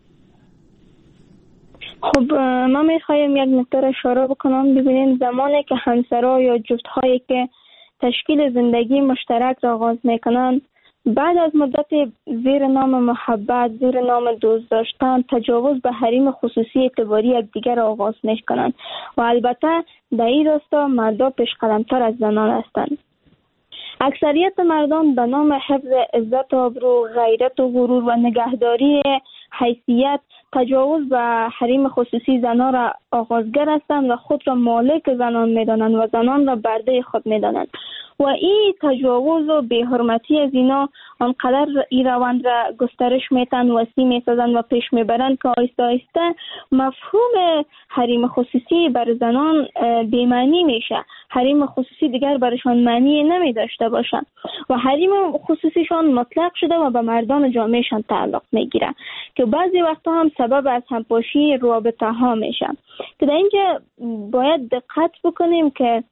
خب ما میخوایم یک نکته را اشاره بکنم. ببینید زمانی که همسرها یا جفتهایی که تشکیل زندگی مشترک را آغاز میکنن، بعد از مدت زیر نام محبت، زیر نام دوست داشتن، تجاوز به حریم خصوصی اعتباری یکدیگر را آغاز میکنن و البته در این راستا مردا پیشقدمتر از زنان هستند. اکثریت مردان به نام حفظ عزت و آبرو، غیرت و غرور و نگهداری حیثیت تجاوز به حریم خصوصی زنان را آغازگر هستند و خود را مالک زنان میدانند و زنان را برده خود میدانند و این تجاوز و بی‌حرمتی از اینا آنقدر این روند را گسترش میتن، وسیع میسازند و پیش میبرند که آهسته آهسته مفهوم حریم خصوصی بر زنان بی‌معنی میشه. حریم خصوصی دیگر برشان معنی نمی داشته باشه و حریم خصوصیشان مطلق شده و به مردان جامعهشان تعلق میگیره که بعضی وقتا هم سبب از همپاشی رابطه ها میشه. که در اینجا باید دقت بکنیم که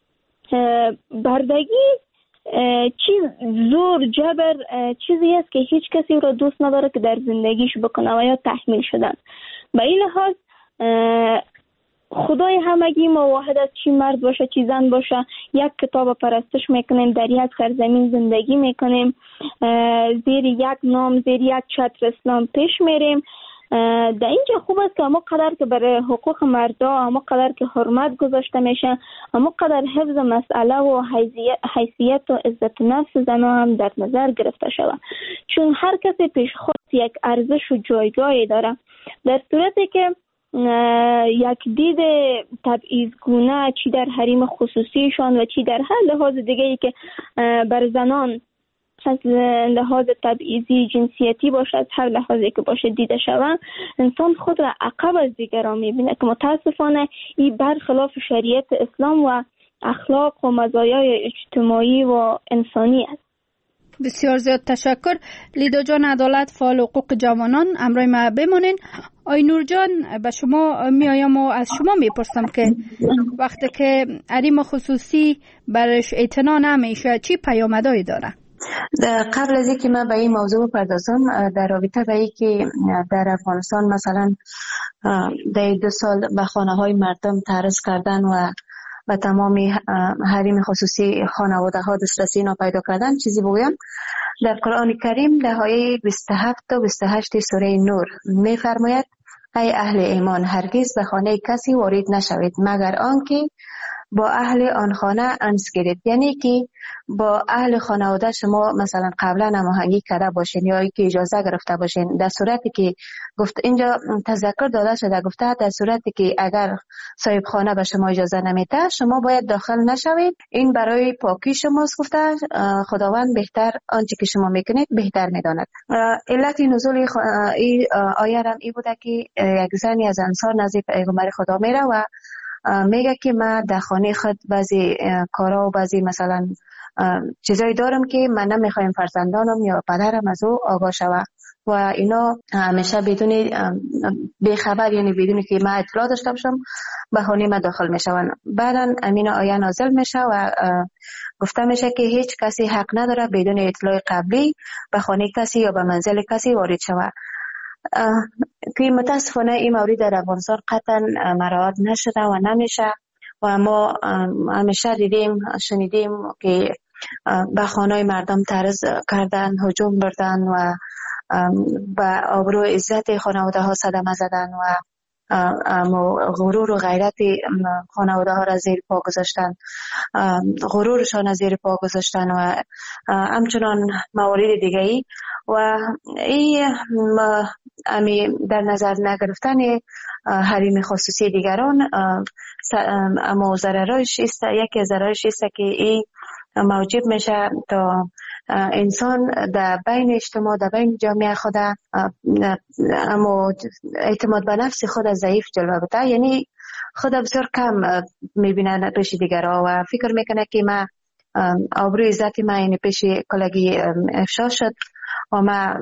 بردگی زور جبر چیزی است که هیچ کسی رو دوست نداره که در زندگیش بکنه و یا تحمیل شدن. به این لحاظ خدای همگی ما واحد است، چی مرد باشه چی زن باشه، یک کتاب پرستش میکنیم، در یک سرزمین زندگی میکنیم، زیر یک نام، زیر یک چتر اسلام پیش میریم. در اینجا خوب است که اما قدر که برای حقوق مردا، اما قدر که حرمت گذاشته میشه، اما قدر حفظ مسئله و حیثیت و عزت نفس زنها هم در نظر گرفته شود، چون هر کسی پیش خود یک ارزش و جایگاهی داره. در صورتی که یک دید تبعیض‌گونه چی در حریم خصوصیشان و چی در هر لحاظ دیگه‌ای که بر زنان از لحاظ تبعیضی جنسیتی باشه، از هر لحاظی که باشه دیده شود، انسان خود را عقب از دیگران میبینه که متاسفانه این برخلاف شریعت اسلام و اخلاق و مزایای اجتماعی و انسانی است. بسیار زیاد تشکر. لیدا جان عدالت، فعال حقوق جوانان، امروی ما بمونین. آی نور جان، به شما میایم و از شما میپرسم که وقتی که حریم خصوصی برش اعتنا نمیشه چی پیامدهایی داره؟ قبل از اینکه من به این موضوع بپردازم، در رابطه به اینکه در افغانستان مثلا در 2 سال به خانه های مردم تعرض کردن و تمام حریم خصوصی خانواده ها دسترسی پیدا کردن، چیزی بگویم. در قرآن کریم در آیه 27 و 28 سوره نور می‌فرماید: ای اهل ایمان، هرگز به خانه کسی وارد نشوید مگر آنکه با اهل آن خانه انس گیرید. یعنی که با اهل خانواده شما مثلا قبلا هماهنگی کرده باشین یا که اجازه گرفته باشین. در صورتی که گفت اینجا تذکر داده شده، گفته در صورتی که اگر صاحب خانه به شما اجازه نمیده شما باید داخل نشوید، این برای پاکی شماست. گفته خداوند بهتر آنچه که شما میکنید بهتر میداند. علت نزول این آیه هم این بوده که یک زنی از انصار نزد پیغمبر خدا میره و میگه که من در خانه خود بعضی کارا و بعضی مثلا چیزایی دارم که من نمیخوایم فرزندانم یا پدرم از او آگاه شوه و اینا همیشه بدون بیخبر، یعنی بدون که من اطلاع داشته باشم به خانه من داخل میشون. بعدا امین آیه نازل میشه و گفته میشه که هیچ کسی حق نداره بدون اطلاع قبلی به خانه کسی یا به منزل کسی وارد شوه. که متاسفانه این مورد در افغانستان قطعا مراعات نشده و نمیشه و ما همیشه دیدیم شنیدیم که به خانه مردم تعرض کردن، هجوم بردن و به آبرو عزت خانواده ها صدمه زدن و غرور و غیرت خانواده ها را زیر پا گذاشتن، غرورشان را زیر پا گذاشتن و همچنان موارد دیگری و این در نظر نگرفتن حریم خصوصی دیگران اما ضررش است. یکی ضررش است که این موجب میشه تا انسان در بین اجتماع، در بین جامعه خود اما اعتماد به نفس خود ضعیف جلوه بده، یعنی خود بسیار کم میبینه پیش دیگرها و فکر میکنه که ما آبروی عزت ما یعنی پیش کلگی افشا شد و ما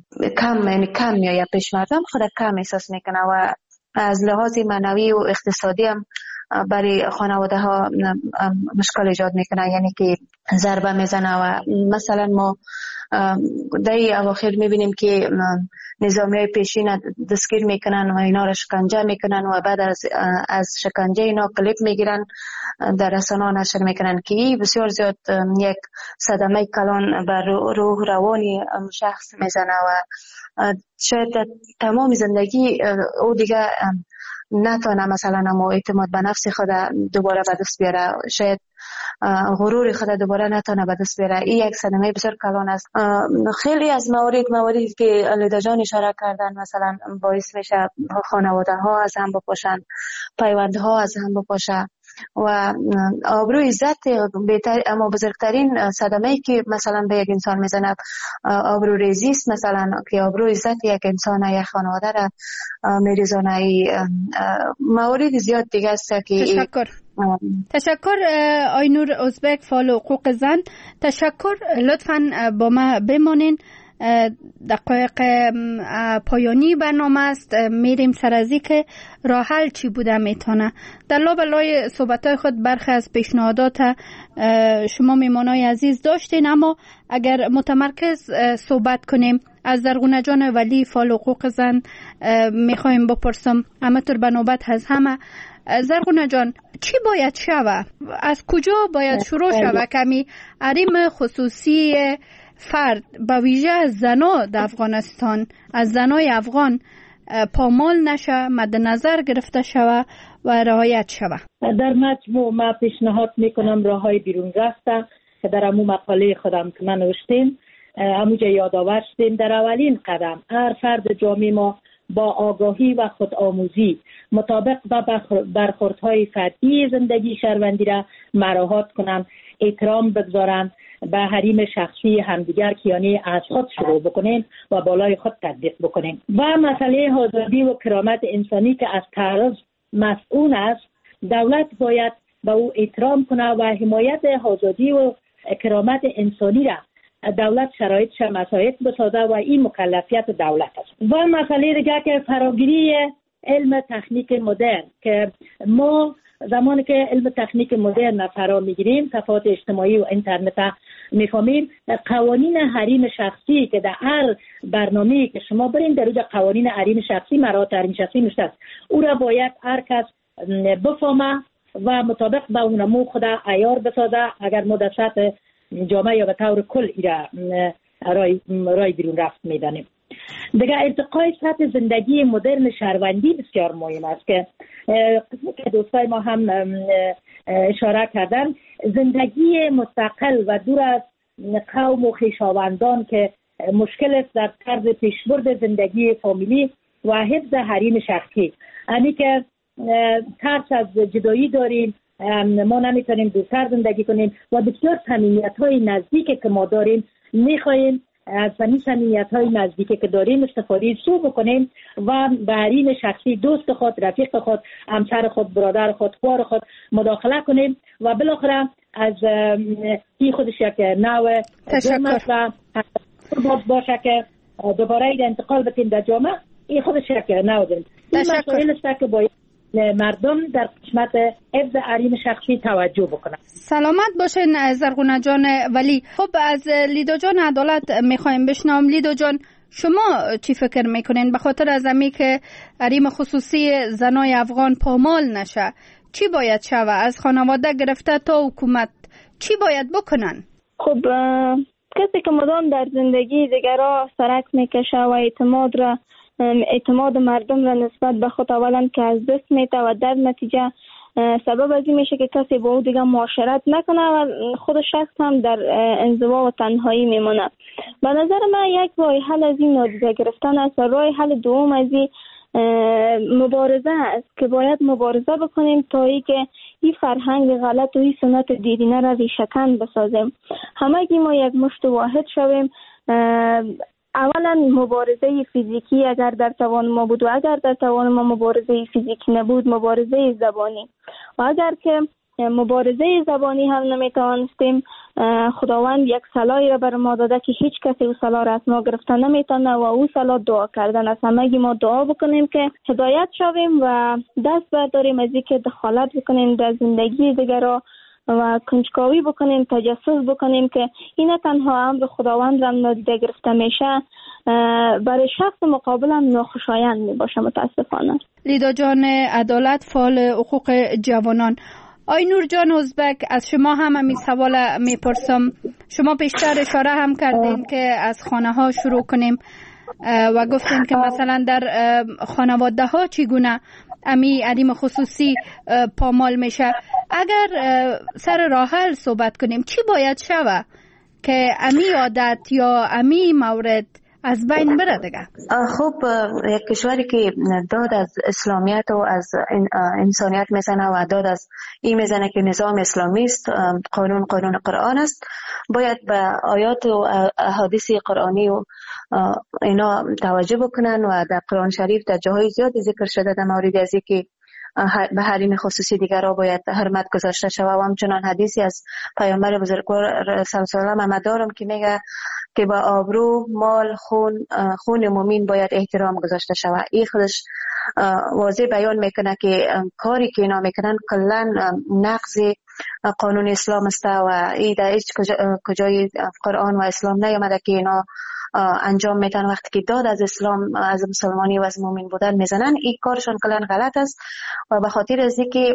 کم میایه پیش مردم، خود کم احساس میکنه و از لحاظ معنوی و اقتصادی هم برای خانواده ها مشکل ایجاد میکنه، یعنی که ضربه میزنه و مثلا ما در اواخر میبینیم که نظامی های پیشین دستگیر میکنن و اینا را شکنجه میکنن و بعد از شکنجه اینا کلیپ میگیرن در رسانه‌ها نشر میکنن که بسیار زیاد یک صدمه کلان بر روح روانی شخص میزنه و شاید تمام زندگی او دیگه نتونه مثلا اما اعتماد به نفس خود دوباره به دست بیاره، شاید غرور خود دوباره نتونه به دست بیاره. این یک صدمه بسیار کلان است. خیلی از مواردی که لیدا جان اشاره کردن مثلا باعث میشه خانواده ها از هم بپاشن، پیوندها از هم بپاشه و آبروی عزت بهتر. اما بزرگترین صدمه‌ای که مثلا به یک انسان میزنه آبرو ریزی است، مثلا که آبروی عزت یک انسان یا خانواده را میریزونه. موارد زیاد دیگه است که تشکر آینور ازبک، فعال حقوق زن. تشکر. لطفاً با ما بمانین، دقایق پایانی برنامه است. میریم سر از که راه حل چی بوده میتونه. در لابلای صحبتای خود برخی از پیشنهادات شما میمانای عزیز داشتین، اما اگر متمرکز صحبت کنیم از زرغونه جان ولی، فعال حقوق زن، میخوایم بپرسم همطور به نوبت از همه. زرغونه جان، چی باید شوه؟ از کجا باید شروع شوه کمی حریم خصوصی فرد به ویژه از زنا در افغانستان، از زنای افغان پامال نشه، مد نظر گرفته شوه و رعایت شوه؟ در مجموع ما پیشنهاد میکنم راههای بیرون رفته که در امو مقاله خودم که من نوشتیم همونجا یادآور شدیم. در اولین قدم هر فرد جامعه ما با آگاهی و خودآموزی مطابق با برخوردهای فردی زندگی شهروندی را مراعات کنند، احترام بگذارند، به حریم شخصی همدیگر که یعنی از خود شروع بکنیم و بالای خود تطبیق بکنیم. و مسئله آزادی و کرامت انسانی که از تعرض مسئول است، دولت باید به او احترام کنه و حمایت آزادی و کرامت انسانی را دولت شرایطش مساعد بسازه و این مکلفیت دولت است. و مسئله دیگه که فراگیری علم تکنیک مدرن، که ما زمانی که علم تکنیک مدرن فرا میگیریم، صفحات اجتماعی و اینترنت میفهمیم، قوانین حریم شخصی که در هر برنامه‌ای که شما برین در روی قوانین حریم شخصی، مراتب حریم شخصی نوشته است، او را باید هر کس بفهمه و مطابق با اون نمو خود عیار بسازه اگر ما در سطح جامعه یا به طور کل رای بیرون رفت میدانیم. دیگه ارتقای سطح زندگی مدرن شهروندی بسیار مهم است که دوستای ما هم اشاره کردن. زندگی مستقل و دور از قوم و خویشاوندان که مشکل است در طرز پیشبرد زندگی فامیلی و حفظ حریم شخصی. یعنی که ترس از جدایی داریم، ما نمیتونیم دورتر زندگی کنیم و بسیار صمیمیت‌های نزدیکی که ما داریم میخواهیم از صمیمیت‌های نزدیکی که داریم استفاده سو بکنیم و به حریم شخصی دوست خود، رفیق خود، همسر خود، برادر خود، خوار خود مداخله کنیم و بالاخره از این خودش یک نوع تشکر باشه که دوباره این انتقال بکنیم در جامعه. این خودش یک نوع داریم. این مسائل است که باید مردم در قسمت حفظ حریم شخصی توجه بکنن. سلامت باشین زرغونه جان ولی. خب از لیدا جان عدالت میخوایم بشنوم. لیدا جان، شما چی فکر میکنین به خاطر از امی که حریم خصوصی زنای افغان پامال نشه چی باید شوه؟ از خانواده گرفته تا حکومت چی باید بکنن؟ خب کسی که مدام در زندگی دیگرها سرک میکشه و اعتماد مردم را نسبت به خود اولا که از دست میده و در نتیجه سبب از این میشه که کسی با او دیگه معاشرت نکنه و خود شخص هم در انزوا و تنهایی میمونه. به نظر من یک راه حل از این نادیده گرفتن است و راه حل دوم از این مبارزه است که باید مبارزه بکنیم تا ای که این فرهنگ غلط و این سنت دیرینه را ریشه‌کن بسازیم. همگی ما یک مشت واحد شویم. اولا مبارزه فیزیکی اگر در توان ما بود و اگر در توان ما مبارزه فیزیکی نبود مبارزه زبانی و اگر که مبارزه زبانی هم نمیتوانستیم خداوند یک صلاحی را بر ما داده که هیچ کسی او صلاح را از ما گرفتن نمیتونه و او صلاح دعا کردن است. همگی ما دعا بکنیم که هدایت شویم و دست برداریم از اینکه دخالت بکنیم در زندگی دیگران و کنجکاوی بکنیم، تجسس بکنیم که این تنها امر خداوند را نادیده گرفته میشه برای شخص مقابل هم ناخوشایند میباشه. متاسفانه. لیدا جان عدالت، فعال حقوق جوانان. آی نور جان ازبک، از شما هم همین سوال میپرسم. شما پیشتر اشاره هم کردین که از خانه ها شروع کنیم و گفتین که مثلا در خانواده ها چگونه امی عدیم خصوصی پامال میشه. اگر سر راه حل صحبت کنیم چی باید شوه که امی عادت یا امی مورد از بین بره دیگه؟ خب یک کشوری که داد از اسلامیت و از انسانیت میزنه و داد از این میزنه که نظام اسلامی است، قانون قرآن است، باید به آیات و احادیث قرآنی و اینا توجه بکنن و در قرآن شریف در جاهای زیادی ذکر شده در مورد از اینکه به حریم خصوصی دیگر را باید حرمت گذاشته شود و همچنان حدیثی از پیامبر بزرگوار صلی الله علیه و آله دارم که میگه که با آبرو، مال، خون مومن باید احترام گذاشته شود. این خودش واضح بیان میکنه که کاری که اینا میکنن کلا نقض قانون اسلام است و این در هیچ کجای قرآن و اسلام نیامده که اینا انجام میدن. وقتی که داد از اسلام، از مسلمانی و از مؤمن بودن میزنن، این کارشون کلا غلط است و به خاطر از اینکه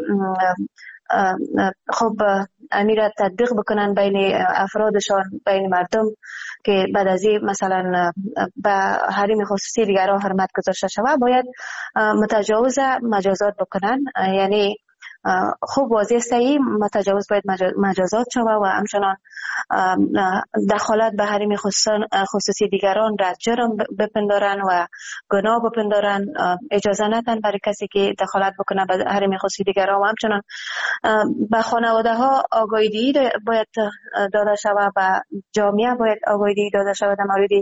خب امیر تطبیق بکنن بین افرادشان، بین مردم که بعد از این مثلا به حریم خصوصی دیگران حرمت گذاشته شود، باید متجاوز مجازات بکنن. یعنی خوب واضح صحیح متجاوز باید مجازات شود و همچنان دخالت به حریم خصوصی دیگران را جرم بپندارن و گناه بپندارن، اجازه ندن برای کسی که دخالت بکنه به حریم خصوصی دیگران و همچنان به خانواده ها آگاهی باید داده شود و جامعه باید آگاهی داده شود در مورد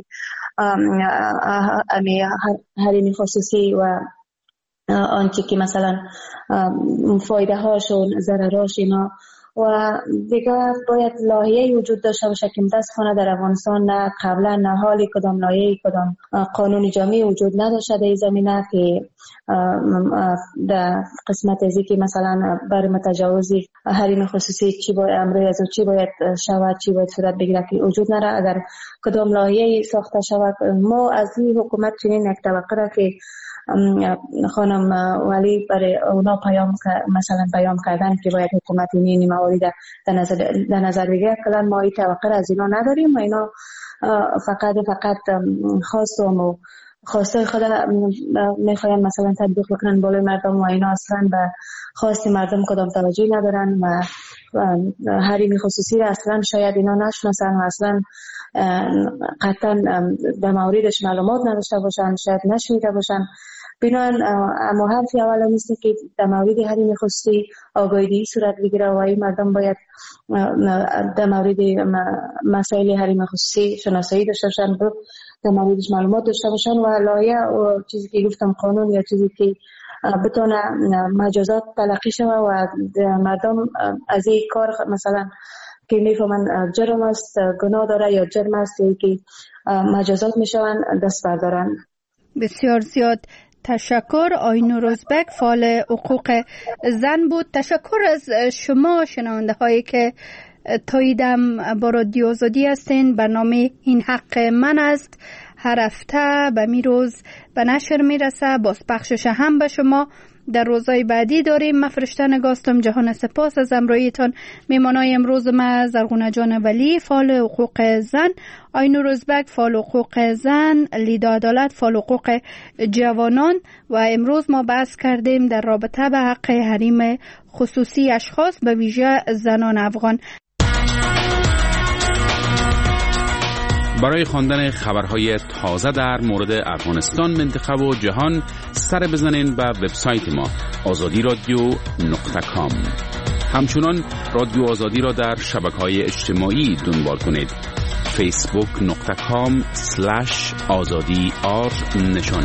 حریم خصوصی و آنچه که مثلا فایده هاشون، ضرراش اینا و دیگه باید لایحه‌ای وجود داشته باشه که متاسفانه در افغانستان نه قبلا نه حالی کدام لایحه‌ای کدام قانون جامعی وجود نداشته در این زمینه که در قسمت ازی که مثلا برای متجاوزی حریم خصوصی چی باید امر از چی باید شود، چی باید صورت بگیره که وجود نداره. اگر کدام لایحه‌ای ساخته شود، ما از این حکومت چنین یک توقع که خانم ولی برای اونا مثلا پیام کردن که باید حکومت این موارد در نظر بگیره. کلا ما این توقع از اینا نداریم و اینا فقط خواستم و خواستای خود میخواین مثلا تطبیق بکنن بالای مردم و اینا اصلا به خواست مردم کدام توجهی ندارن و حریم خصوصی را اصلا شاید اینا نشناسن و اصلا قطعا به موردش معلومات نداشته باشن، شاید نشنیده باشن. بنابراین اما حرفی اولا نیست که در مورد حریم خصوصی آگاهی صورت بگیره و این مردم باید در مورد مسائل حریم خصوصی شناسایی داشته باشن، در موردش معلومات داشته باشن و لایحه و چیزی که گفتم قانون یا چیزی که بتونه مجازات تلقی شود و مردم از این کار مثلا که میفهمن جرم است، گناه داره یا جرم است یا که مجازات میشون دست بردارن. بسیار زیاد تشکر. آینور ازبک، فعال حقوق زن بود. تشکر از شما شنونده هایی که تاییدم با رادیو آزادی هستین. برنامه این حق من است هر هفته به می روز به نشر میرسه. باز پخشش هم به شما در روزهای بعدی داریم. من فرشته نگاستم. جهان سپاس از همراهیتان. میمانای امروز ما زرغونه جان ولی فعال حقوق زن، آینور ازبک فعال حقوق زن، لیدا عدالت فعال حقوق جوانان و امروز ما بحث کردیم در رابطه به حق حریم خصوصی اشخاص به ویژه زنان افغان. برای خواندن خبرهای تازه در مورد افغانستان، منطقه و جهان سر بزنین به وبسایت ما azadi.com. همچنان رادیو آزادی را در شبکه‌های اجتماعی دنبال کنید. facebook.com/azadi_r نشان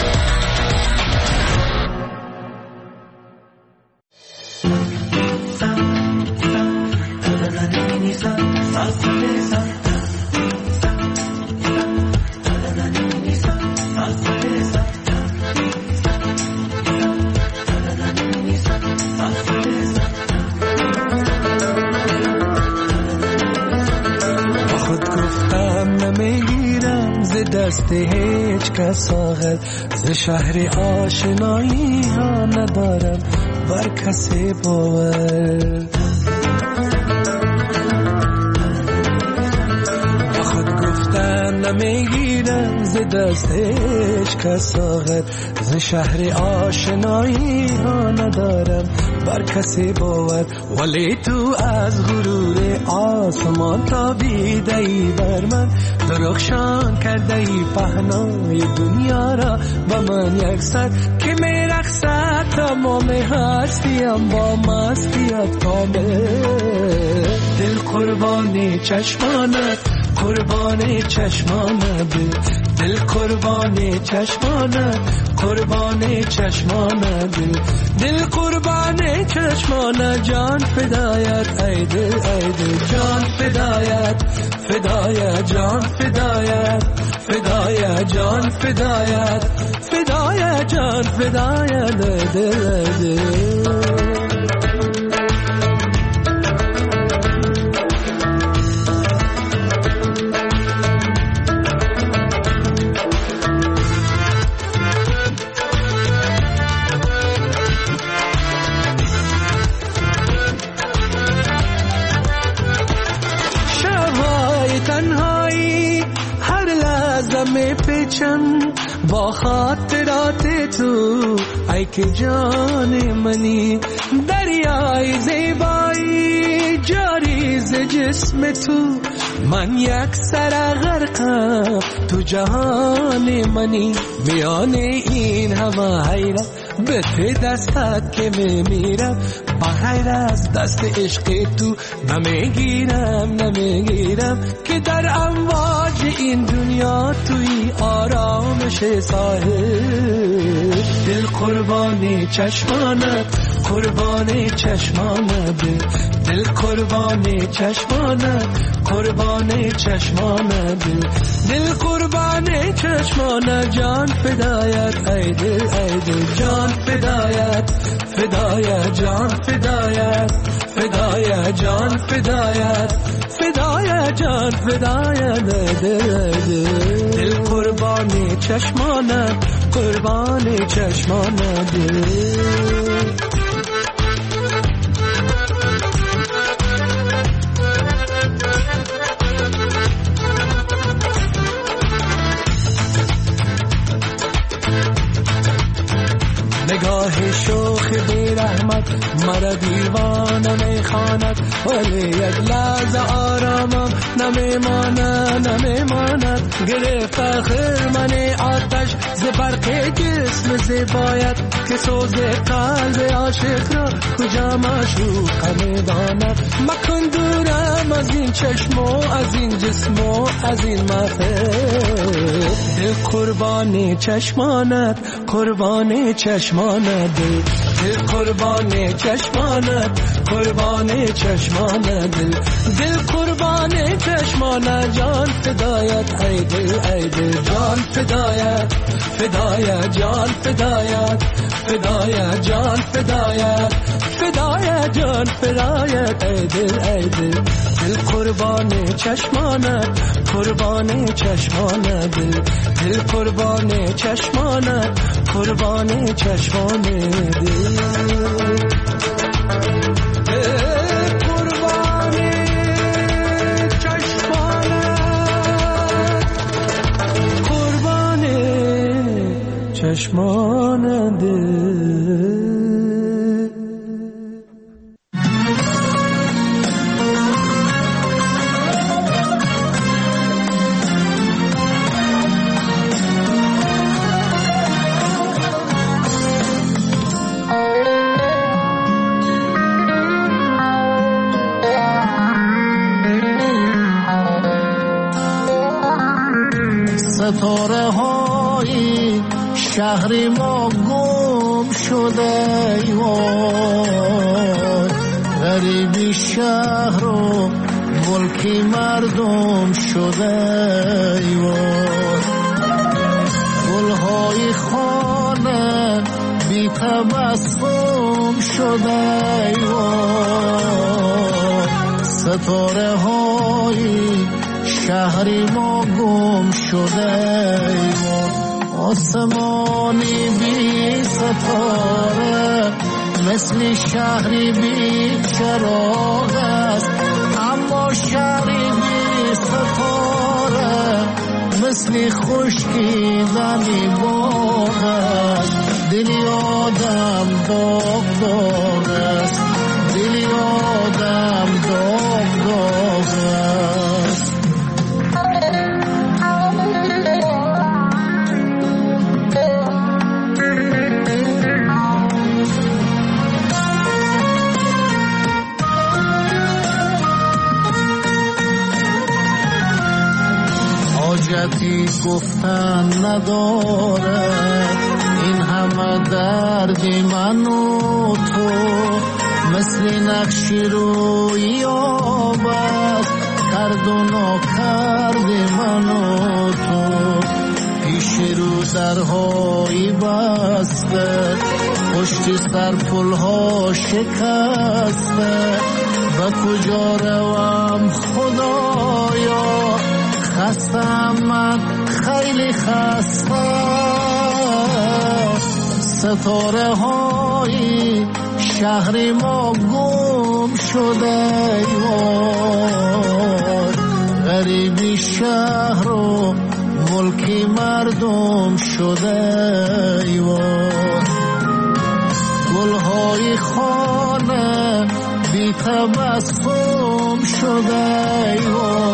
دست هیچ کس آغل ز شهر آشنایی ها ندارم بر کسی باور. خود گفتن نمیگیرم ز دست هیچ کس آغل ز شهر آشنایی ها ندارم بر کسی باور. ولی تو از غرور آسمان تابیده ای بر من، درخشان کرده ای پهنای دنیا را به من یکسر که می رقصد تمام هستیم با مستیت کامل. دل قربانی چشمانت، قربانی چشمانت، دل قربانی چشمانت، قربانی چشمانت، دل قربانی چشمانت، جان فدایت ای دل ای دل، جان فدایت فدایت، جان فدایت فدایت، جان فدایت فدایت، جان فدایت دل دل. با خاطرات تو ای که جان منی، دریای زیبایی جاری ز جسم تو، من یک سر غرقم تو جهان منی. میان این همه حیرت به ته دستت که میمیرم، بغیر از دست عشق تو نمیگیرم که در امواج این دنیا توی آرامش ساحل. دل قربانی چشمانت، قربانی چشمانت، دل قربانی چشمانت، قربانی چشمانت، دل قربانی چشمانت، جان فدایت ای دل ای دل، جان فدایت فدایت، جان فدایت فدایت، جان فدایت فدایت، جان فدایت دل دل، قربانی چشمانت، قربانی چشمانت دل. نگاه شوخ بی رحمت مرا دیوانه میخواند، ولی یک لحظه آرامم نمیماند. گرفت خرمن آتش ز برق جسم زیبایت، که سوز قلب عاشق را کجا معشوق میداند. مکن دورم از این چشم و از این جسم و از این محفل. دل قربانی چشمانت، قربانی چشمانت، دل قربانی چشمانت، قربانی چشمانت، دل قربانی چشمانت، جان فدایت ای دل ای دل، جان فدایت فدایت، جان فدایت فدایت، جان فدایت فدایت، جان فدایت ای دل ای دل. دل قربانی چشمانت، قربانی چشمانت، دل قربانی چشمانت، قربان چشمان دل، قربان چشمانت، قربان چشمان دل. ستاره های شهر ما گم شده ای وای، غریبی شهر و ملکی مردم شده ای وای، گلهای خانه بی تبسم شده ای وای، ستاره های شهری ما گم شده، آسمانی بی ستاره مثل شهری بی چراغ است، اما شهری بی ستاره مثل خشکیدنی باغ است، دلی آدم داغ داغ است، دلی آدم داغ داغ است. حاجتی گفتن ندارد این همه دردی من و تو، مثل نقشی روی آبد کرد و ناکرد من و تو، پیش رو درهایی بسته پشت سر پلها شکسته، و کجا روم خدایا خستم من خیلی خسته، ستاره های شهر ما گم شده ای وای، غریبی شهر و ملکی مردم شده ای وای، گلهای خانه بی تبسم شده ای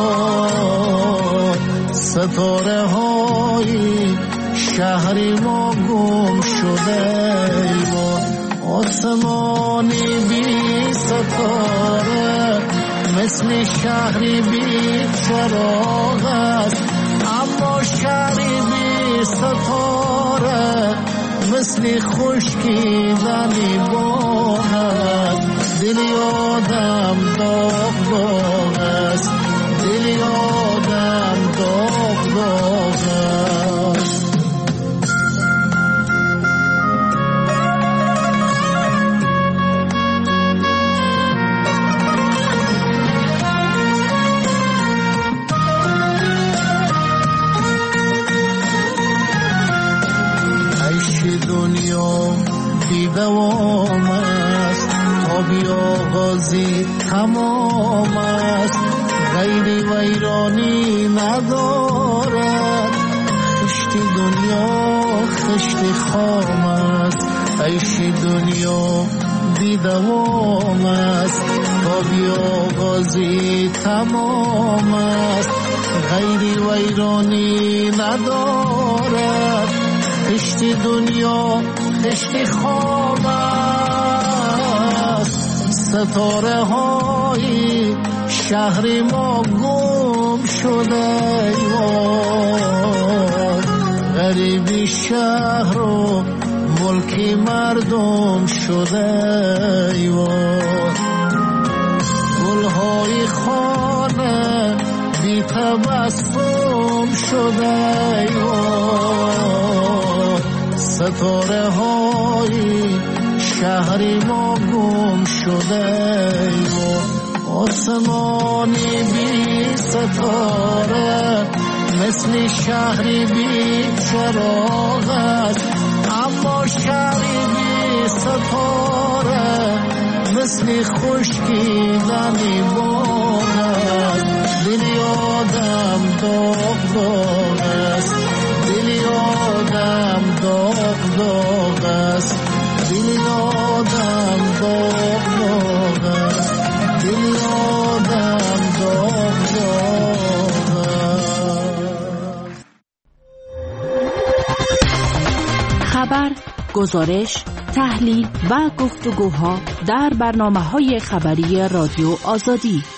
وای، ستاره های شهری ما گم شده ای وای، آسمانی بی ستاره مثل شهری بی چراغ است، اما شهری بی ستاره مثل خشکیدنی باغ است، دلی آدم داغ داغ است، دلی آدم داغ داغ است. دنیا بی دوام است، تا بی آغازی تمام است، غیری ویرانی ندارد، خشت دنیا خشت خام است، عیش دنیا بی دوام است، تا بی آغازی تمام است، غیری ویرانی ندارد، خشت دنیا خشت خام است، ستاره های شهر ما گم شده ای وای، غریبی شهر و ملکی مردم شده ای وای، گلهای خانه بی تبسم شده ای وای، ستاره های شهری ما گم شده ای وای، آسمانی بی ستاره مثل شهری بی چراغ است، اما شریبی ستاره مثل خشکیدنی بارد. دلی آدم داغ داغ است، دلی آدم داغ داغ است، دلی آدم داغ داغ است، دلی آدم داغ داغ است. خبر، گزارش، تحلیل و گفتگوها در برنامه‌های خبری رادیو آزادی.